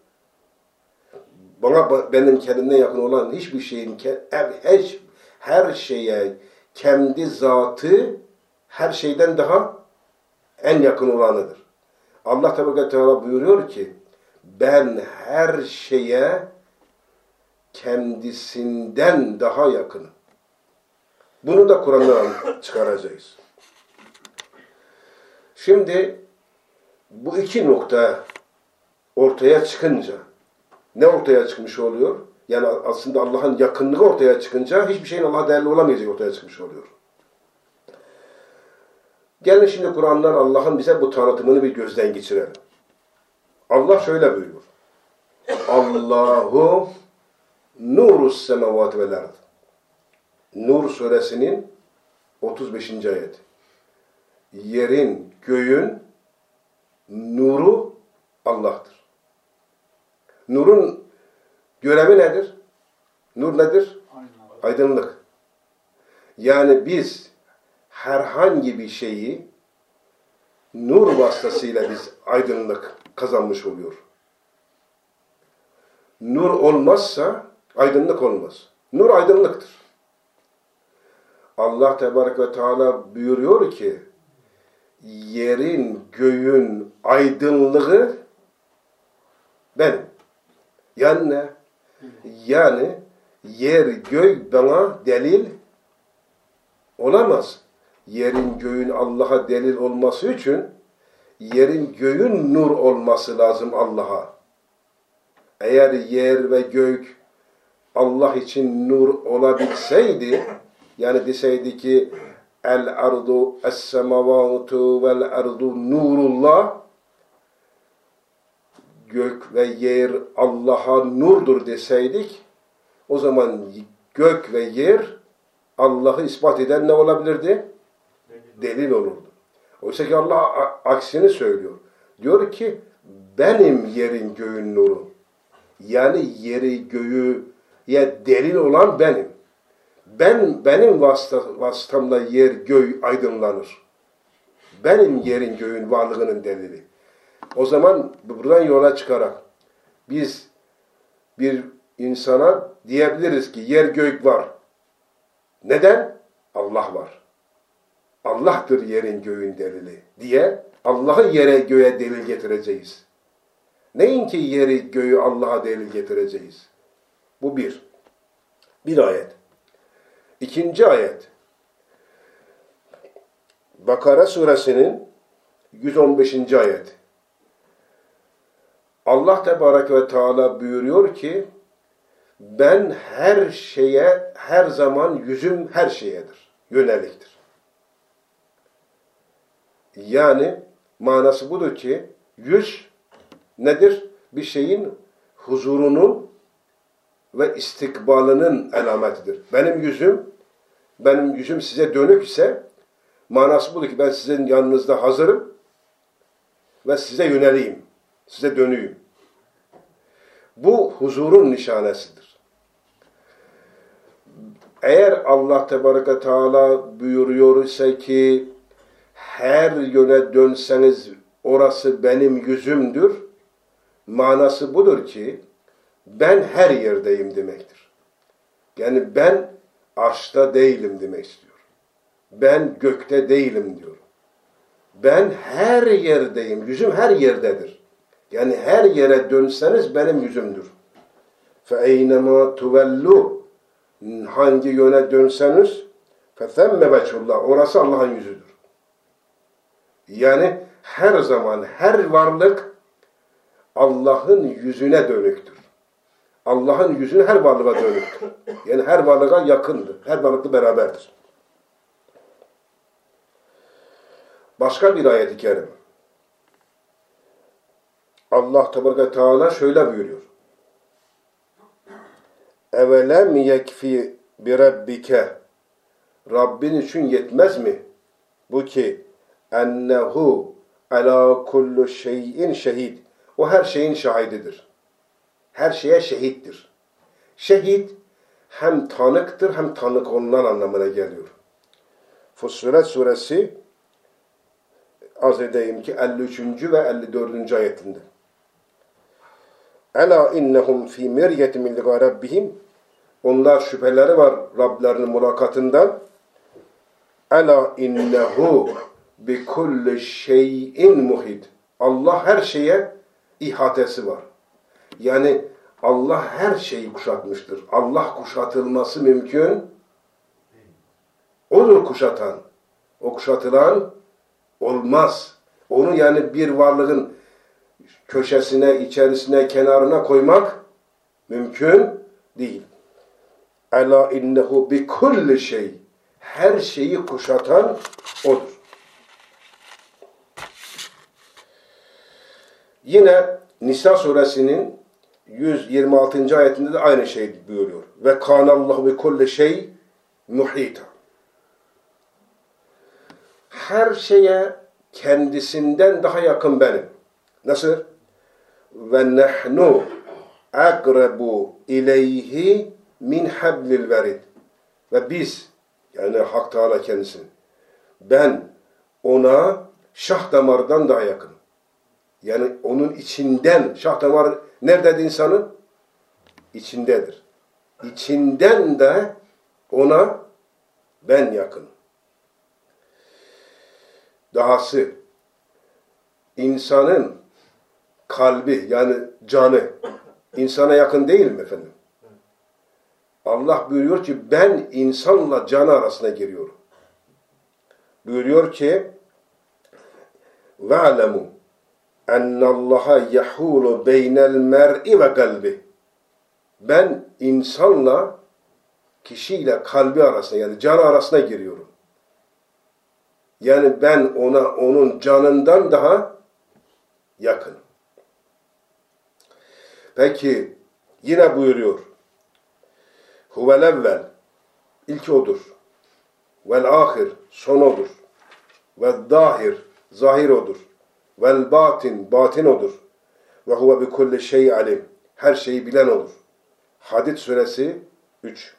Benim kendimden yakın olan hiçbir şeyin her şeye kendi zatı her şeyden daha en yakın olanıdır. Allah Teala buyuruyor ki ben her şeye kendisinden daha yakınım. Bunu da Kur'an'dan çıkaracağız. Şimdi bu iki nokta ortaya çıkınca ne ortaya çıkmış oluyor? Yani aslında Allah'ın yakınlığı ortaya çıkınca hiçbir şeyin Allah'a değerli olamayacak ortaya çıkmış oluyor. Gelin şimdi Kur'an'dan Allah'ın bize bu tanıtımını bir gözden geçirelim. Allah şöyle buyuruyor. Allahu nurus semavati vel ard. Nur suresinin 35. ayet. Yerin, göğün nuru Allah'tır. Nurun görevi nedir? Nur nedir? Aydınlık. Yani biz herhangi bir şeyi nur vasıtasıyla biz aydınlık kazanmış oluyor. Nur olmazsa aydınlık olmaz. Nur aydınlıktır. Allah Tebarek ve Teala buyuruyor ki yerin, göğün aydınlığı benim. Yani ne? Yani yer, gök bana delil olamaz. Yerin, göğün Allah'a delil olması için yerin, göğün nur olması lazım Allah'a. Eğer yer ve gök Allah için nur olabilseydi, yani deseydi ki el-ardu es-semavatu vel-ardu nurullah, gök ve yer Allah'a nurdur deseydik, o zaman gök ve yer Allah'ı ispat eden ne olabilirdi? Delil olurdu. Oysa ki Allah aksini söylüyor. Diyor ki benim yerin göğün nuru. Yani yeri göğü delil olan benim. Benim vasıtamla yer göğü aydınlanır. Benim yerin göğün varlığının delili. O zaman buradan yola çıkarak biz bir insana diyebiliriz ki yer gök var. Neden? Allah var. Allah'tır yerin göğün delili diye Allah'ı yere göğe delil getireceğiz. Neyin ki yeri göğü Allah'a delil getireceğiz? Bu bir. Bir ayet. İkinci ayet. Bakara suresinin 115. ayet. Allah Tebareke ve Teala buyuruyor ki ben her şeye, her zaman yüzüm her şeyedir, yöneliktir. Yani manası budur ki yüz nedir? Bir şeyin huzurunun ve istikbalının alametidir. Benim yüzüm size dönük ise manası budur ki ben sizin yanınızda hazırım ve size yöneleyim, size dönüyüm. Bu huzurun nişanesidir. Eğer Allah Tebareke Teala buyuruyor ise ki her yöne dönseniz orası benim yüzümdür, manası budur ki ben her yerdeyim demektir. Yani ben arşta değilim demek istiyor. Ben gökte değilim diyor. Ben her yerdeyim, yüzüm her yerdedir. Yani her yere dönseniz benim yüzümdür. فَاَيْنَمَا تُوَلُّ Hangi yöne dönseniz فَثَمَّ وَجْهُ Orası Allah'ın yüzüdür. Yani her zaman, her varlık Allah'ın yüzüne dönüktür. Allah'ın yüzüne her varlığa dönüktür. Yani her varlığa yakındır. Her varlıkla beraberdir. Başka bir ayet-i kerim. Allah Tebareke Teala şöyle buyuruyor. Evelem yekfi bi rabbike Rabbin için yetmez mi? Bu ki ennehu ala kullu şeyin şehid. O her şeyin şahididir. Her şeye şehittir. Şehit hem tanıktır hem tanık olunan anlamına geliyor. Fussilet suresi az edeyim ki 53. ve 54. ayetinde. Ela innehum fi miryetin min liqa rabbihim. Onlar şüpheleri var Rablerinin mülakatından. Ela innehu bi kulli şeyin muhit. Allah her şeye ihatesi var. Yani Allah her şeyi kuşatmıştır. Allah kuşatılması mümkün. Odur kuşatan. O kuşatılan olmaz. Onu yani bir varlığın köşesine, içerisine, kenarına koymak mümkün değil. Ela innehu bi kulli şey. Her şeyi kuşatan odur. Yine Nisa suresinin 126. ayetinde de aynı şey buyuruyor. Ve kânallahu bi kulli şey muhîta. Her şeye kendisinden daha yakın benim. Nasıl? ve nahnu akrebu ileyhi min hablil verid. Ve biz, yani Hak Teala kendisinin, ben ona şah damardan daha yakınım. Yani onun içinden, şah damar nerededir insanın? İçindedir. İçinden de ona ben yakınım. Dahası, insanın kalbi, yani canı, insana yakın değil mi efendim? Allah buyuruyor ki ben insanla can arasına giriyorum. Buyuruyor ki وَعْلَمُوا اَنَّ اللّٰهَ يَحُولُ بَيْنَ الْمَرْءِ وَقَلْبِ. Ben insanla, kişiyle kalbi arasına, yani can arasına giriyorum. Yani ben ona, onun canından daha yakınım. Peki yine buyuruyor. Huvel evvel, ilk odur. Vel ahir, son odur. Vel dahir, zahir odur. Vel batin, batin odur. Ve huve bi kulli şeyi alim, her şeyi bilen olur. Hadid suresi 3.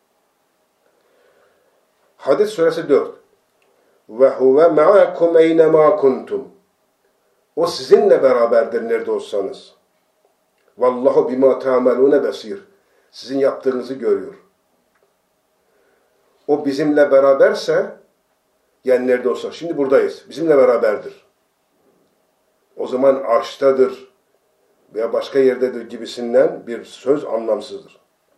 Hadid suresi 4. Ve huve ma'akum eynemâ kuntum. O sizinle beraberdir nerede olsanız. Vallahu bima ta'melûne besir. Sizin yaptığınızı görüyor. O bizimle beraberse, yani nerede olsa, şimdi buradayız, bizimle beraberdir. O zaman arştadır veya başka yerdedir gibisinden bir söz anlamsızdır.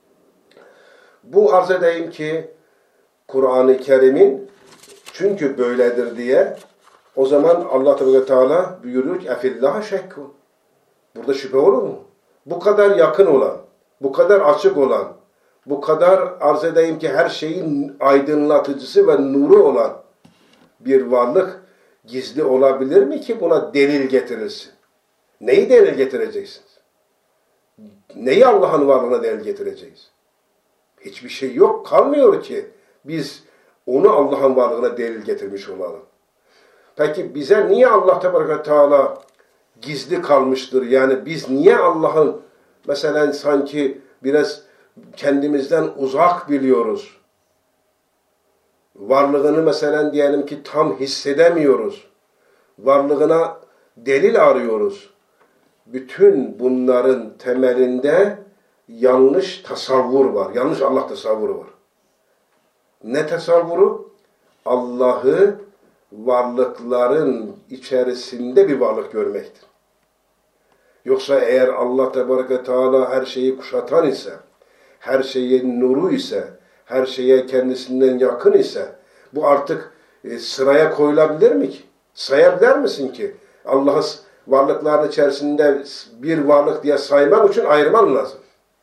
Bu arz edeyim ki Kur'an-ı Kerim'in çünkü böyledir diye o zaman Allah Teala buyuruyor ki efillâhe şekkûn. Burada şüphe olur mu? Bu kadar yakın olan, bu kadar açık olan, bu kadar arz edeyim ki her şeyin aydınlatıcısı ve nuru olan bir varlık gizli olabilir mi ki buna delil getirilsin? Neyi delil getireceksiniz? Neyi Allah'ın varlığına delil getireceğiz? Hiçbir şey yok, kalmıyor ki biz onu Allah'ın varlığına delil getirmiş olalım. Peki bize niye Allah Teala gizli kalmıştır? Yani biz niye Allah'ın mesela sanki biraz kendimizden uzak biliyoruz? Varlığını mesela diyelim ki tam hissedemiyoruz. Varlığına delil arıyoruz. Bütün bunların temelinde yanlış tasavvur var. Yanlış Allah tasavvuru var. Ne tasavvuru? Allah'ı varlıkların içerisinde bir varlık görmektir. Yoksa eğer Allah Teala her şeyi kuşatan ise, her şeyin nuru ise, her şeye kendisinden yakın ise, bu artık sıraya koyulabilir mi ki? Sayabilir misin ki? Allah'ı varlıkların içerisinde bir varlık diye saymak için ayırman lazım.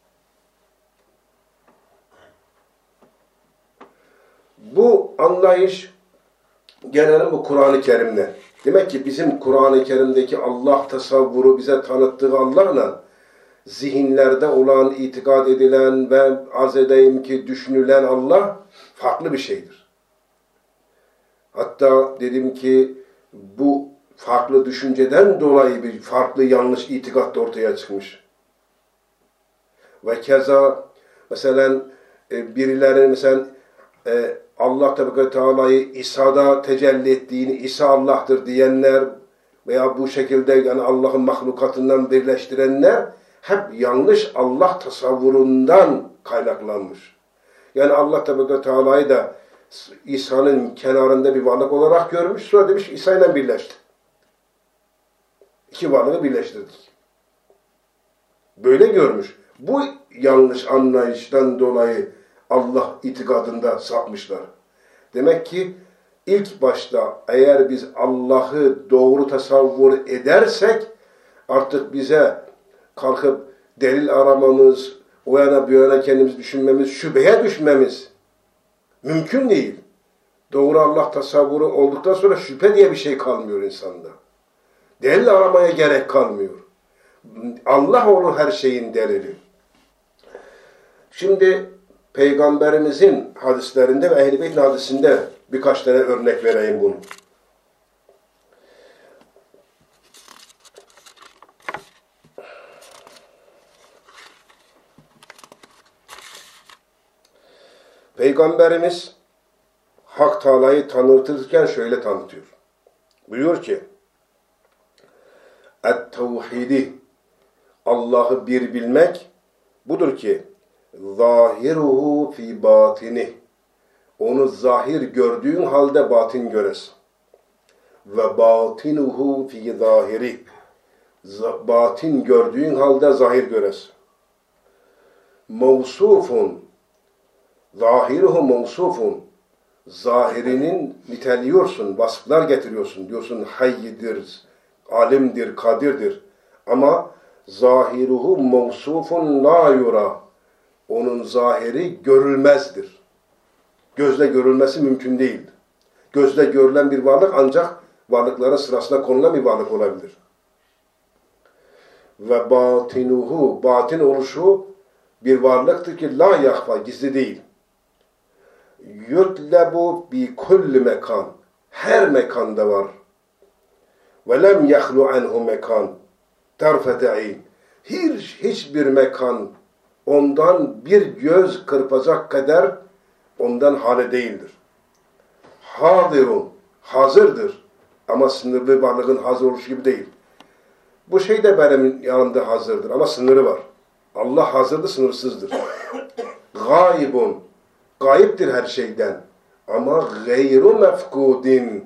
Bu anlayış gelelim bu Kur'an-ı Kerim'le. Demek ki bizim Kur'an-ı Kerim'deki Allah tasavvuru bize tanıttığı Allah'la zihinlerde olan, itikad edilen ve arz edeyim ki düşünülen Allah farklı bir şeydir. Hatta dedim ki bu farklı düşünceden dolayı bir farklı yanlış itikat da ortaya çıkmış. Ve keza mesela birileri mesela Allah Teala'yı İsa'da tecelli ettiğini, İsa Allah'tır diyenler veya bu şekilde yani Allah'ın mahlukatından birleştirenler hep yanlış Allah tasavvurundan kaynaklanmış. Yani Allah Teala'yı da İsa'nın kenarında bir varlık olarak görmüş. Sonra demiş İsa'yla birleşti. İki varlığı birleştirdik. Böyle görmüş. Bu yanlış anlayıştan dolayı Allah itikadında sapmışlar. Demek ki ilk başta eğer biz Allah'ı doğru tasavvur edersek artık bize kalkıp delil aramamız, o yana bu yana kendimizi düşünmemiz, şüpheye düşmemiz mümkün değil. Doğru Allah tasavvuru olduktan sonra şüphe diye bir şey kalmıyor insanda. Delil aramaya gerek kalmıyor. Allah olur her şeyin delili. Şimdi Peygamberimizin hadislerinde ve Ehl-i Beyt'in hadisinde birkaç tane örnek vereyim bunu. Peygamberimiz Hak Teâlâ'yı tanıtırken şöyle tanıtıyor. Buyuruyor ki Et-tevhidi, Allah'ı bir bilmek budur ki zahiruhu fi batini, onu zahir gördüğün halde batin göresin. Ve batinuhu fi zahiri, batin gördüğün halde zahir göresin. Mevsufun, zahiruhu mevsufun, zahirinin niteliyorsun, vasıflar getiriyorsun. Diyorsun hayyidir, alimdir, kadirdir. Ama zahiruhu mevsufun la yura, onun zahiri görülmezdir. Gözle görülmesi mümkün değildir. Gözle görülen bir varlık ancak varlıkların sırasına konulan bir varlık olabilir. Ve batinuhu, batin oluşu bir varlıktır ki la yahfa, gizli değil. Yutlebu bi kulli mekan, her mekanda var. Ve lem yahlu anhu mekan tarfete ayn, hiçbir mekan ondan bir göz kırpacak kadar ondan hali değildir. Hadirun, hazırdır ama sınırlı varlığın hazır oluşu gibi değil. Bu şey de benim yanımda hazırdır ama sınırı var. Allah hazırdır, sınırsızdır. Gaibun, gayiptir her şeyden ama gayru mefkudin.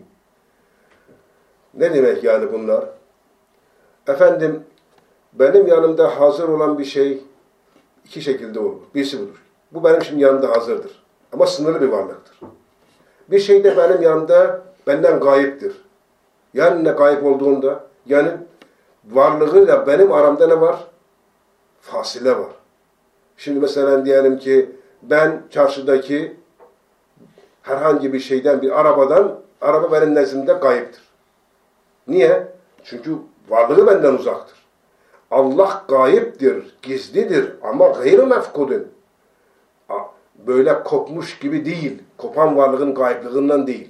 Ne demek yani bunlar? Efendim, benim yanımda hazır olan bir şey iki şekilde olur. Birisi budur. Bu benim şimdi yanımda hazırdır. Ama sınırlı bir varlıktır. Bir şey de benim yanımda benden gayiptir. Yani ne gayip olduğunda, yani varlığıyla benim aramda ne var? Fasile var. Şimdi mesela diyelim ki ben çarşıdaki herhangi bir şeyden, bir arabadan, araba benim nezdimde gayiptir. Niye? Çünkü varlığı benden uzaktır. Allah gayiptir, gizlidir ama gayr-ı mefkudun. Böyle kopmuş gibi değil. Kopan varlığın gayipliğinden değil.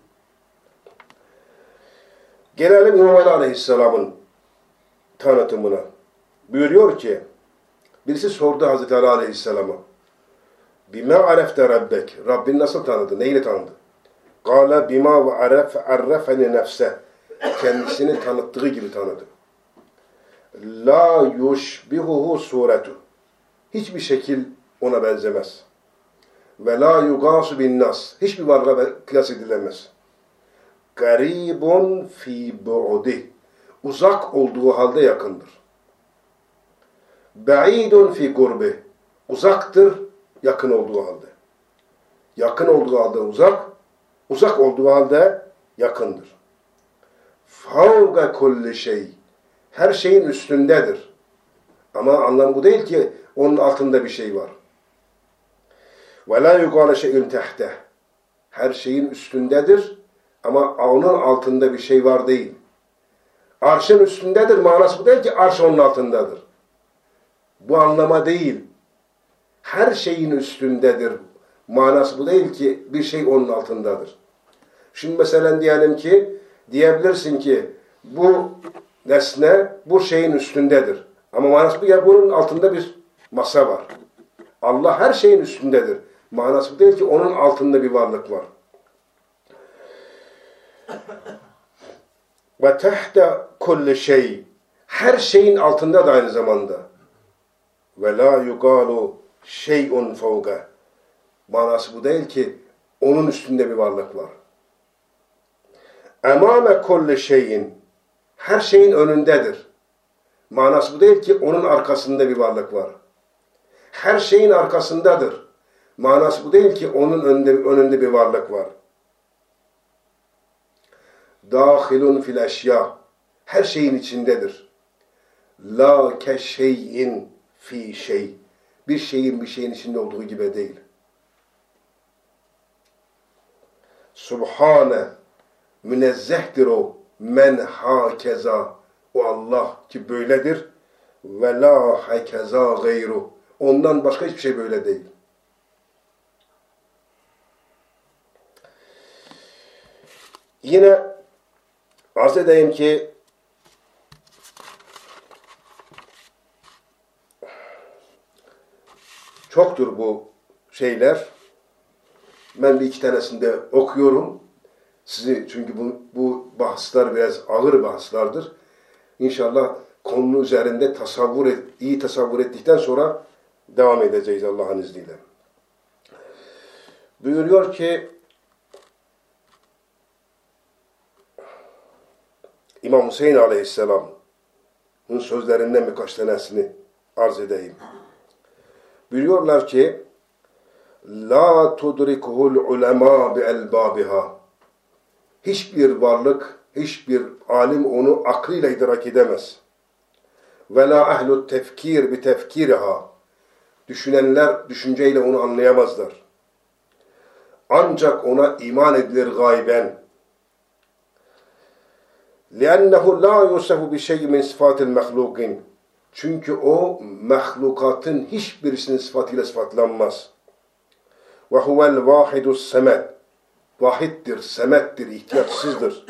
Gelelim İmam Ali Aleyhisselam'ın tanıtımına. Buyuruyor ki, birisi sordu Hazreti Ali Aleyhisselam'a. Bima arefte rabbek. Rabbini nasıl tanıdı? Neyle tanıdı? Kâle bima ve arrefeni nefse. Kendisini tanıttığı gibi tanıdı. La yushbihuhu suretu. Hiçbir şekil ona benzemez. Ve la yugasu bin nas. Hiçbir varlığa kıyas edilemez. Garibun fi bu'di. Uzak olduğu halde yakındır. Ba'idun fi gurbi. Uzaktır, yakın olduğu halde. Yakın olduğu halde uzak, uzak olduğu halde yakındır. Fevge kulli şey. Her şeyin üstündedir. Ama anlam bu değil ki onun altında bir şey var. Ve la yugâle şey'ün tehteh. Her şeyin üstündedir ama onun altında bir şey var değil. Arşın üstündedir manası bu değil ki arş onun altındadır. Bu anlama değil. Her şeyin üstündedir manası bu değil ki bir şey onun altındadır. Şimdi mesela diyelim ki diyebilirsin ki bu nesne bu şeyin üstündedir. Ama manası bu ya bunun altında bir masa var. Allah her şeyin üstündedir. Manası bu değil ki onun altında bir varlık var. Ve tehte kulli şey. Her şeyin altında da aynı zamanda. Ve la yugalu şey'un fevge. Manası bu değil ki onun üstünde bir varlık var. Emame kulli şeyin. Her şeyin önündedir. Manası bu değil ki onun arkasında bir varlık var. Her şeyin arkasındadır. Manası bu değil ki onun önünde bir varlık var. Dâhilun fil eşya. Her şeyin içindedir. La ke şeyin fi şey. Bir şeyin içinde olduğu gibi değil. Subhane, münezzehtir o, men hakeza, o Allah ki böyledir. Ve la hakeza gayru. Ondan başka hiçbir şey böyle değil. Yine arz edeyim ki çoktur bu şeyler. Ben bir iki tanesini de okuyorum. Sizi çünkü bu bahsler biraz ağır bahslardır. İnşallah konunun üzerinde iyi tasavvur ettikten sonra devam edeceğiz Allah'ın izniyle. Buyuruyor ki İmam Hüseyin Aleyhisselam'ın sözlerinden birkaç tanesini arz edeyim. Buyuruyorlar ki La tudrikuhul ulema bi elbabiha. Hiçbir varlık, hiçbir alim onu aklıyla idrak edemez. Ve la ehlut tefkir bi tefkiriha. Düşünenler düşünceyle onu anlayamazlar. Ancak ona iman edilir gayben. لِأَنَّهُ لَا يُوسَفُ بِشَيْءٍ مِنْ صِفَاتِ الْمَخْلُوقِينَ. Çünkü o mahlukatın hiçbirisinin sıfatıyla sıfatlanmaz. وَهُوَ الْوَاحِدُ السَّمَدِ. Vahiddir, semettir, ihtiyaçsızdır.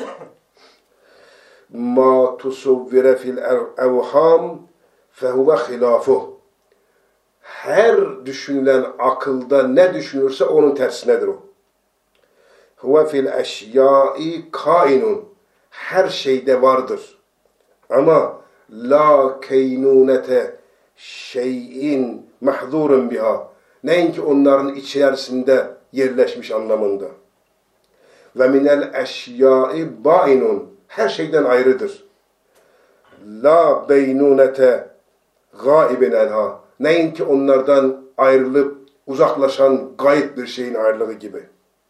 مَا تُسُوِّرَ فِي الْاَوْهَامِ فَهُوَ خِلَافُهُ. Her düşünülen akılda ne düşünürse onun tersinedir o. هُوَ فِي الْاَشْيَاءِ كَائِنٌ. Her şeyde vardır. Ama la keynunete şeyin mahzurun biha. Neyin ki onların içerisinde yerleşmiş anlamında. Ve minel eşyai bainun. Her şeyden ayrıdır. La beynunete gaibin elha. Neyin ki onlardan ayrılıp uzaklaşan gayet bir şeyin ayrılığı gibi.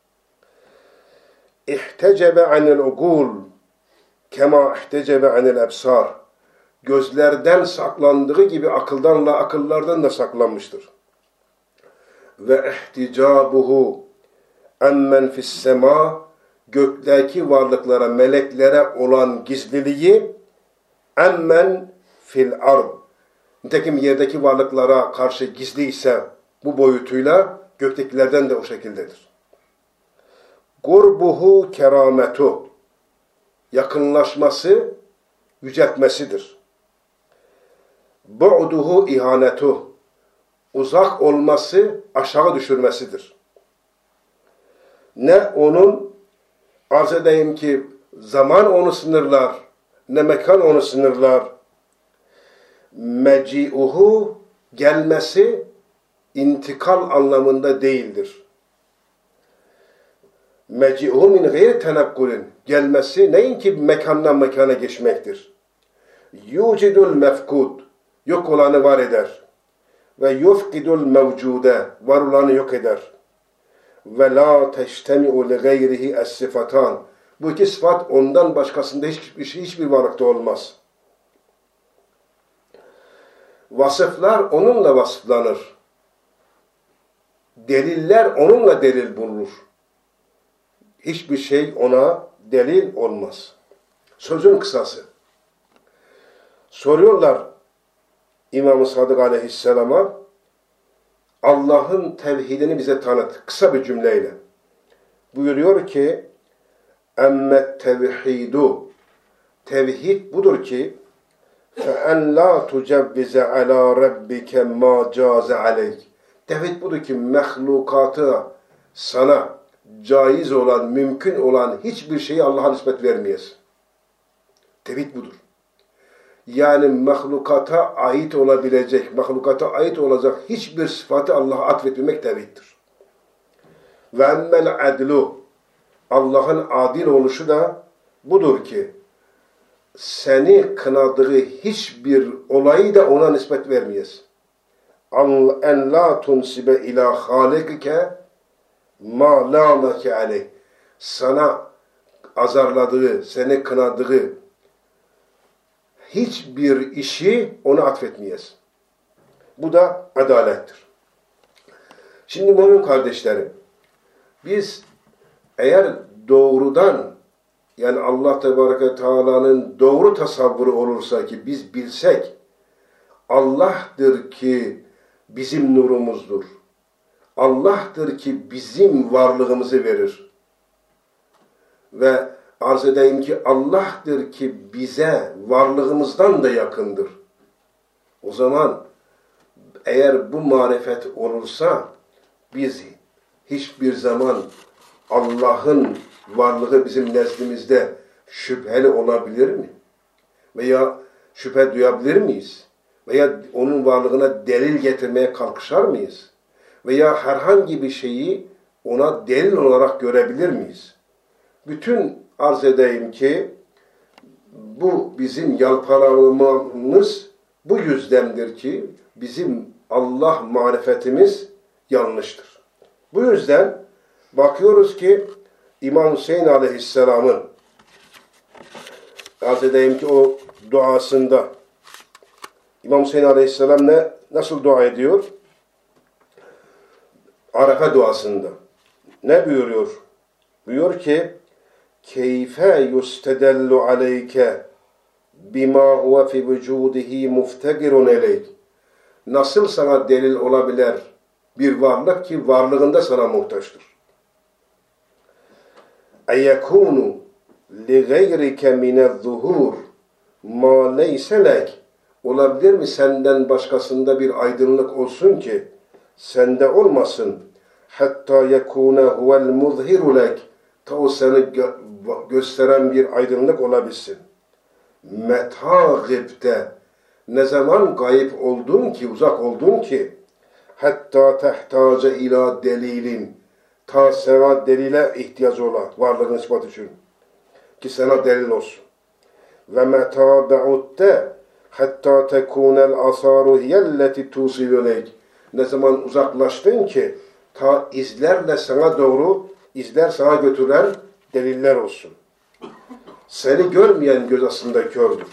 İhtecebe anil ugul kema ihtecebe anil ebsar. Gözlerden saklandığı gibi akıllardan da saklanmıştır. Ve ihticabuhu emmen fissema. Gökteki varlıklara, meleklere olan gizliliği emmen fil ard. Nitekim yerdeki varlıklara karşı gizli ise bu boyutuyla göktekilerden de o şekildedir. Gurbuhu kerametu. Yakınlaşması yüceltmesidir. Bu'duhu ihanetu. Uzak olması aşağı düşürmesidir. Ne onun arz edeyim ki zaman onu sınırlar, ne mekan onu sınırlar. Meci'uhu gelmesi intikal anlamında değildir. Meci'uhu min gayri tenakkulin. Gelmesi neyin ki mekandan mekana geçmektir. Yucidul mefkud. Yok olanı var eder. Ve yufkidul mevcude. Var olanı yok eder. Ve la teştemi'u li gayrihi es-sifatan. Bu iki sıfat ondan başkasında hiçbir varlıkta olmaz. Vasıflar onunla vasıflanır. Deliller onunla delil bulunur. Hiçbir şey ona delil olmaz. Sözün kısası. Soruyorlar İmam-ı Sadık Aleyhisselam'a, Allah'ın tevhidini bize tanıt. Kısa bir cümleyle. Buyuruyor ki, emmet tevhidu. Tevhid budur ki, فَاَنْ لَا تُجَبِّزَ عَلَى رَبِّكَ مَا جَازَ عَلَيْكَ. Tevhid budur ki, mehlukatı sana caiz olan, mümkün olan hiçbir şeyi Allah'a nispet vermeyiz. Tevhid budur. Yani mahlukata ait olabilecek, mahlukata ait olacak hiçbir sıfatı Allah'a atfetmemek tevhiddir. Ve emmel adlu. Allah'ın adil oluşu da budur ki seni kınadığı hiçbir olayı da ona nispet vermeyiz. En la tunsibe ila halikike ma lâmeke aleyh. Sana azarladığı, seni kınadığı hiçbir işi ona atfetmeyiz. Bu da adalettir. Şimdi mümin kardeşlerim, biz eğer doğrudan, yani Allah Tebareke Teala'nın doğru tasavvuru olursa ki biz bilsek, Allah'tır ki bizim nurumuzdur. Allah'tır ki bizim varlığımızı verir. Ve arz edeyim ki Allah'tır ki bize varlığımızdan da yakındır. O zaman eğer bu marifet olursa biz hiçbir zaman Allah'ın varlığı bizim nezdimizde şüpheli olabilir mi? Veya şüphe duyabilir miyiz? Veya onun varlığına delil getirmeye kalkışar mıyız? Veya herhangi bir şeyi ona delil olarak görebilir miyiz? Bütün arz edeyim ki bu bizim yalpalamamız bu yüzdendir ki bizim Allah marifetimiz yanlıştır. Bu yüzden bakıyoruz ki İmam Hüseyin Aleyhisselam'ın arz edeyim ki o duasında İmam Hüseyin Aleyhisselam nasıl dua ediyor? Arefe duasında. Ne buyuruyor? Buyuruyor ki keyfe yustedellu aleyke bima huve fi vücudihi muftegirun eleyk. Nasıl sana delil olabilir bir varlık ki varlığında sana muhtaçtır? Eyekûnu li gayrike mine'z-zuhur ma leyse lek. Olabilir mi senden başkasında bir aydınlık olsun ki sende olmasın? Hatta yekûne huvel muzhiru lek. Ta o seni gösteren bir aydınlık olabilsin. Meta gıbte. Ne zaman gayip oldun ki, uzak oldun ki hatta tehtace ila delilin. Ta sana delile ihtiyacı ola varlığın ispat için. Ki sana delil olsun. Ve meta ba'udte hatta tekunel asaru hiyelleti tusiluleyk. Ne zaman uzaklaştın ki ta izlerle sana doğru, izler sana götüren deliller olsun. Seni görmeyen göz aslında kördür.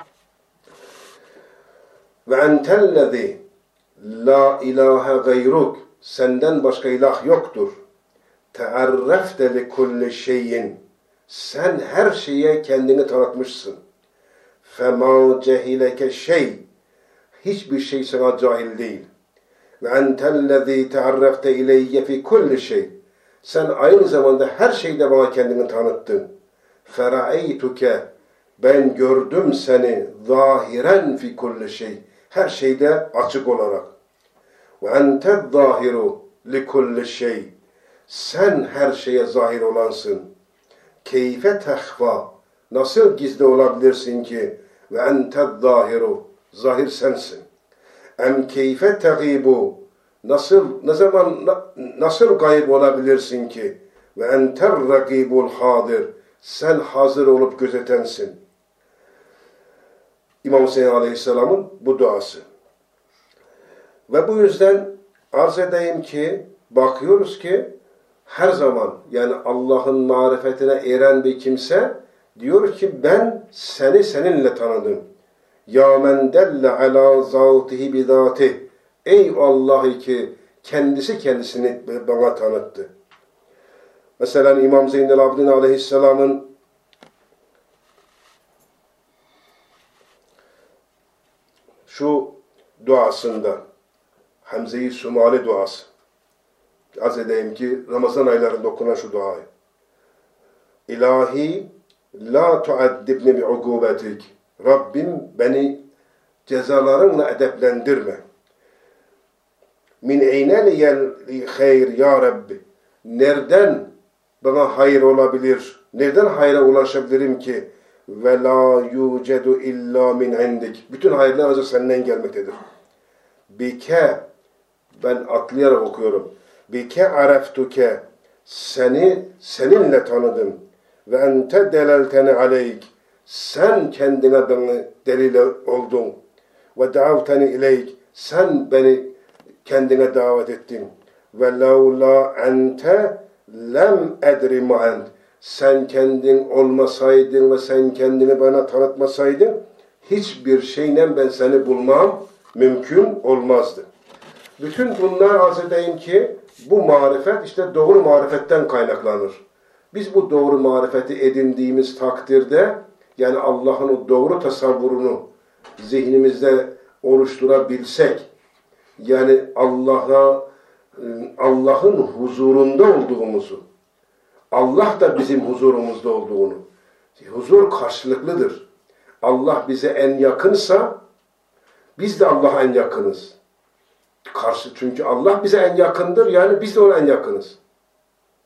Ve entellezî la ilahe gayruk. Senden başka ilah yoktur. Tearrefte li kulli şeyin. Sen her şeye kendini tanıtmışsın. Fema cehileke şey. Hiçbir şey sana cahil değil. Ve entellezî tearrefte ileyye fi kulli şey. Sen aynı zamanda her şeyde bana kendini tanıttın. Fera'eytuke. Ben gördüm seni zahiren fi kulli şey. Her şeyde açık olarak. Ve ente'z zahiru li kulli şey. Sen her şeye zahir olansın. Keyfe tehva. Nasıl gizli olabilirsin ki? Ve ente'z zahiru. Zahir sensin. Em keyfe tegibu. Nasıl gayb olabilirsin ki? Ve enter rakibul hadir. Sen hazır olup gözetensin. İmam Hüseyin Aleyhisselam'ın bu duası. Ve bu yüzden arz edeyim ki bakıyoruz ki her zaman yani Allah'ın marifetine eren bir kimse diyor ki ben seni seninle tanıdım. Ya men delle ala zatihi bidatih. Ey Allah ki kendisi kendisini bana tanıttı. Mesela İmam Zeynel Abidin Aleyhisselam'ın şu duasında Hamze-i Sumali duası. Az edeyim ki Ramazan aylarında okunan şu duayı. İlahi la tuaddibni bi'ugubetik. Rabbim beni cezalarınla edeplendirme. Min eyne liyel hayr ya Rabbi. Nereden bana hayır olabilir? Nereden hayra ulaşabilirim ki? Ve la yucedu illa min indik. Bütün hayırlar ancak senden gelmektedir. Bike, ben atlayarak okuyorum. Bike areftuke, seninle tanıdım. Ve ente deleltene aleyk. Sen kendine bana delil oldun. Ve davteni ileyk. Sen beni kendine davet ettin. Ve levla ente lem edri ma'ent. Sen kendin olmasaydın ve sen kendini bana tanıtmasaydın hiçbir şeyle ben seni bulmam mümkün olmazdı. Bütün bunlar arz edeyim ki bu marifet işte doğru marifetten kaynaklanır. Biz bu doğru marifeti edindiğimiz takdirde yani Allah'ın o doğru tasavvurunu zihnimizde oluşturabilsek yani Allah'ın huzurunda olduğumuzu Allah da bizim huzurumuzda olduğunu. Huzur karşılıklıdır. Allah bize en yakınsa biz de Allah'a en yakınız. Çünkü Allah bize en yakındır yani biz de ona en yakınız.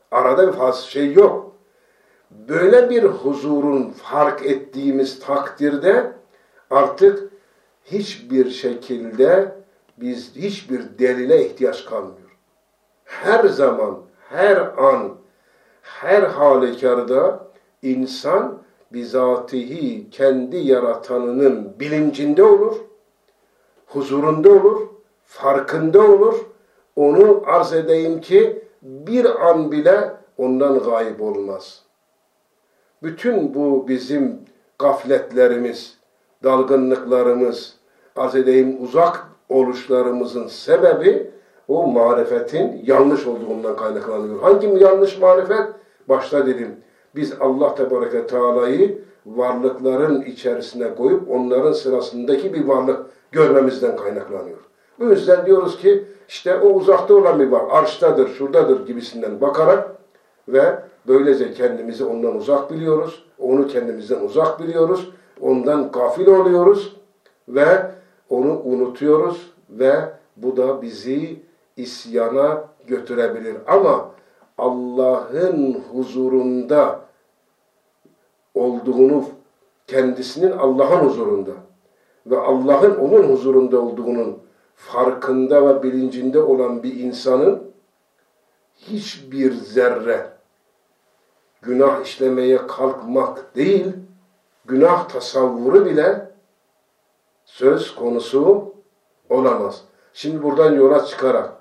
Arada bir fazla şey yok. Böyle bir huzurun fark ettiğimiz takdirde artık hiçbir şekilde biz hiçbir delile ihtiyaç kalmıyor. Her zaman, her an, her halükarda insan bizatihi kendi yaratanının bilincinde olur, huzurunda olur, farkında olur. Onu arz edeyim ki bir an bile ondan gayip olmaz. Bütün bu bizim gafletlerimiz, dalgınlıklarımız, arz edeyim uzak oluşlarımızın sebebi o marifetin yanlış olduğundan kaynaklanıyor. Hangi yanlış marifet? Başta dedim, biz Allah Tebareke Teala'yı varlıkların içerisine koyup onların sırasındaki bir varlık görmemizden kaynaklanıyor. O yüzden diyoruz ki işte o uzakta olan bir varlık, arştadır, şuradadır gibisinden bakarak ve böylece kendimizi ondan uzak biliyoruz, onu kendimizden uzak biliyoruz, ondan gafil oluyoruz ve onu unutuyoruz ve bu da bizi isyana götürebilir. Ama Allah'ın huzurunda olduğunu, kendisinin Allah'ın huzurunda ve Allah'ın onun huzurunda olduğunun farkında ve bilincinde olan bir insanın hiçbir zerre günah işlemeye kalkmak değil, günah tasavvuru bile söz konusu olamaz. Şimdi buradan yola çıkarak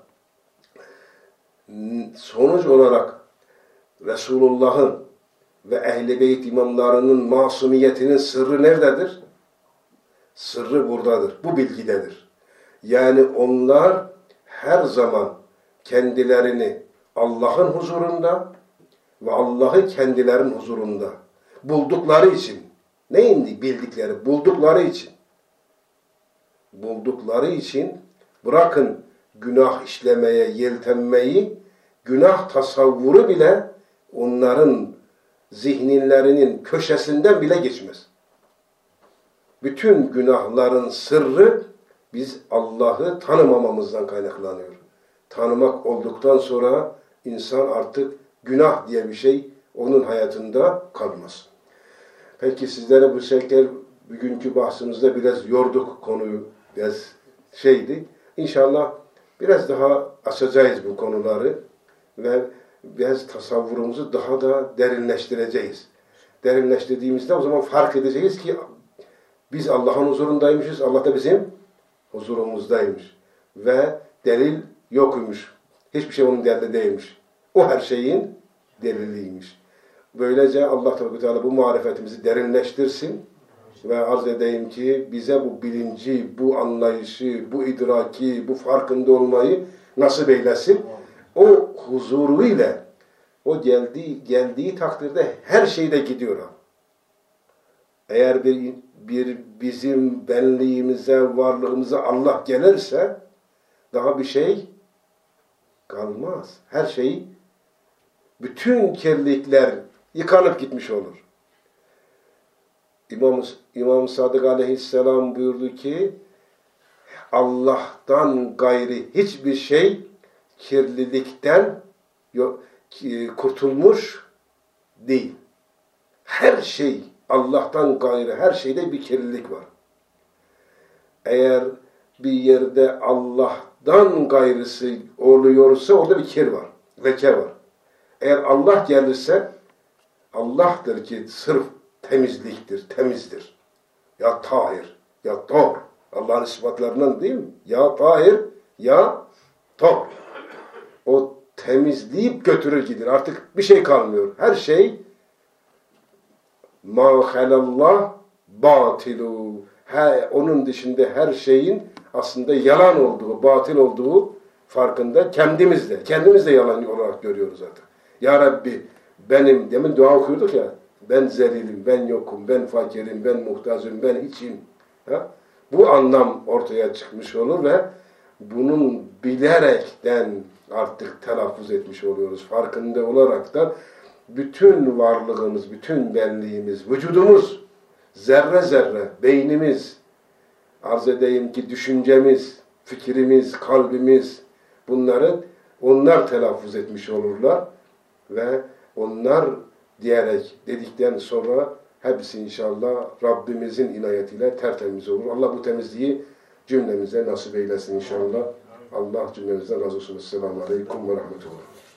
sonuç olarak Resulullah'ın ve Ehl-i Beyt imamlarının masumiyetinin sırrı nerededir? Sırrı buradadır. Bu bilgidedir. Yani onlar her zaman kendilerini Allah'ın huzurunda ve Allah'ı kendilerinin huzurunda buldukları için, neydi bildikleri? Buldukları için bırakın günah işlemeye, yeltenmeyi, günah tasavvuru bile onların zihinlerinin köşesinden bile geçmez. Bütün günahların sırrı biz Allah'ı tanımamamızdan kaynaklanıyor. Tanımak olduktan sonra insan artık günah diye bir şey onun hayatında kalmaz. Peki sizlere bu şekilde bugünkü bahsimizde biraz yorduk konuyu, biraz şeydi. İnşallah biraz daha açacağız bu konuları ve biraz tasavvurumuzu daha da derinleştireceğiz. Derinleştirdiğimizde o zaman fark edeceğiz ki biz Allah'ın huzurundaymışız, Allah da bizim huzurumuzdaymış. Ve delil yokmuş. Hiçbir şey onun delili değilmiş. O her şeyin deliliymiş. Böylece Allah Teala bu marifetimizi derinleştirsin ve arz edeyim ki bize bu bilinci, bu anlayışı, bu idraki, bu farkında olmayı nasip eylesin. O huzuru ile o geldiği takdirde her şeyde gidiyor. Eğer bir bizim benliğimize, varlığımıza Allah gelirse daha bir şey kalmaz. Her şey, bütün kirlilikler yıkanıp gitmiş olur. İmam Sadık Aleyhisselam buyurdu ki Allah'tan gayri hiçbir şey kirlilikten kurtulmuş değil. Her şey, Allah'tan gayrı her şeyde bir kirlilik var. Eğer bir yerde Allah'tan gayrısı oluyorsa orada bir kir var, leke var. Eğer Allah gelirse Allah'tır ki sırf temizliktir, temizdir. Ya tahir, ya tahir. Allah'ın sıfatlarından değil mi? Ya tahir, ya tahir. O temizleyip götürür gider. Artık bir şey kalmıyor. Her şey ma halallah batilu. Onun dışında her şeyin aslında yalan olduğu, batıl olduğu farkında kendimiz de yalan olarak görüyoruz artık. Ya Rabbi benim, demin dua okuyorduk ya, ben zelilim, ben yokum, ben fakirim, ben muhtacım, ben hiçim. Ha? Bu anlam ortaya çıkmış olur ve bunun bilerekten artık telaffuz etmiş oluyoruz. Farkında olarak da bütün varlığımız, bütün benliğimiz, vücudumuz, zerre zerre, beynimiz, arz edeyim ki düşüncemiz, fikrimiz, kalbimiz, onlar telaffuz etmiş olurlar. ve onlar diyerek dedikten sonra hepsi inşallah Rabbimizin inayetiyle tertemiz olur. Allah bu temizliği cümlemize nasip eylesin inşallah. Allah cümlemizden razı olsun. Esselamu Aleyküm ve Rahmetullah.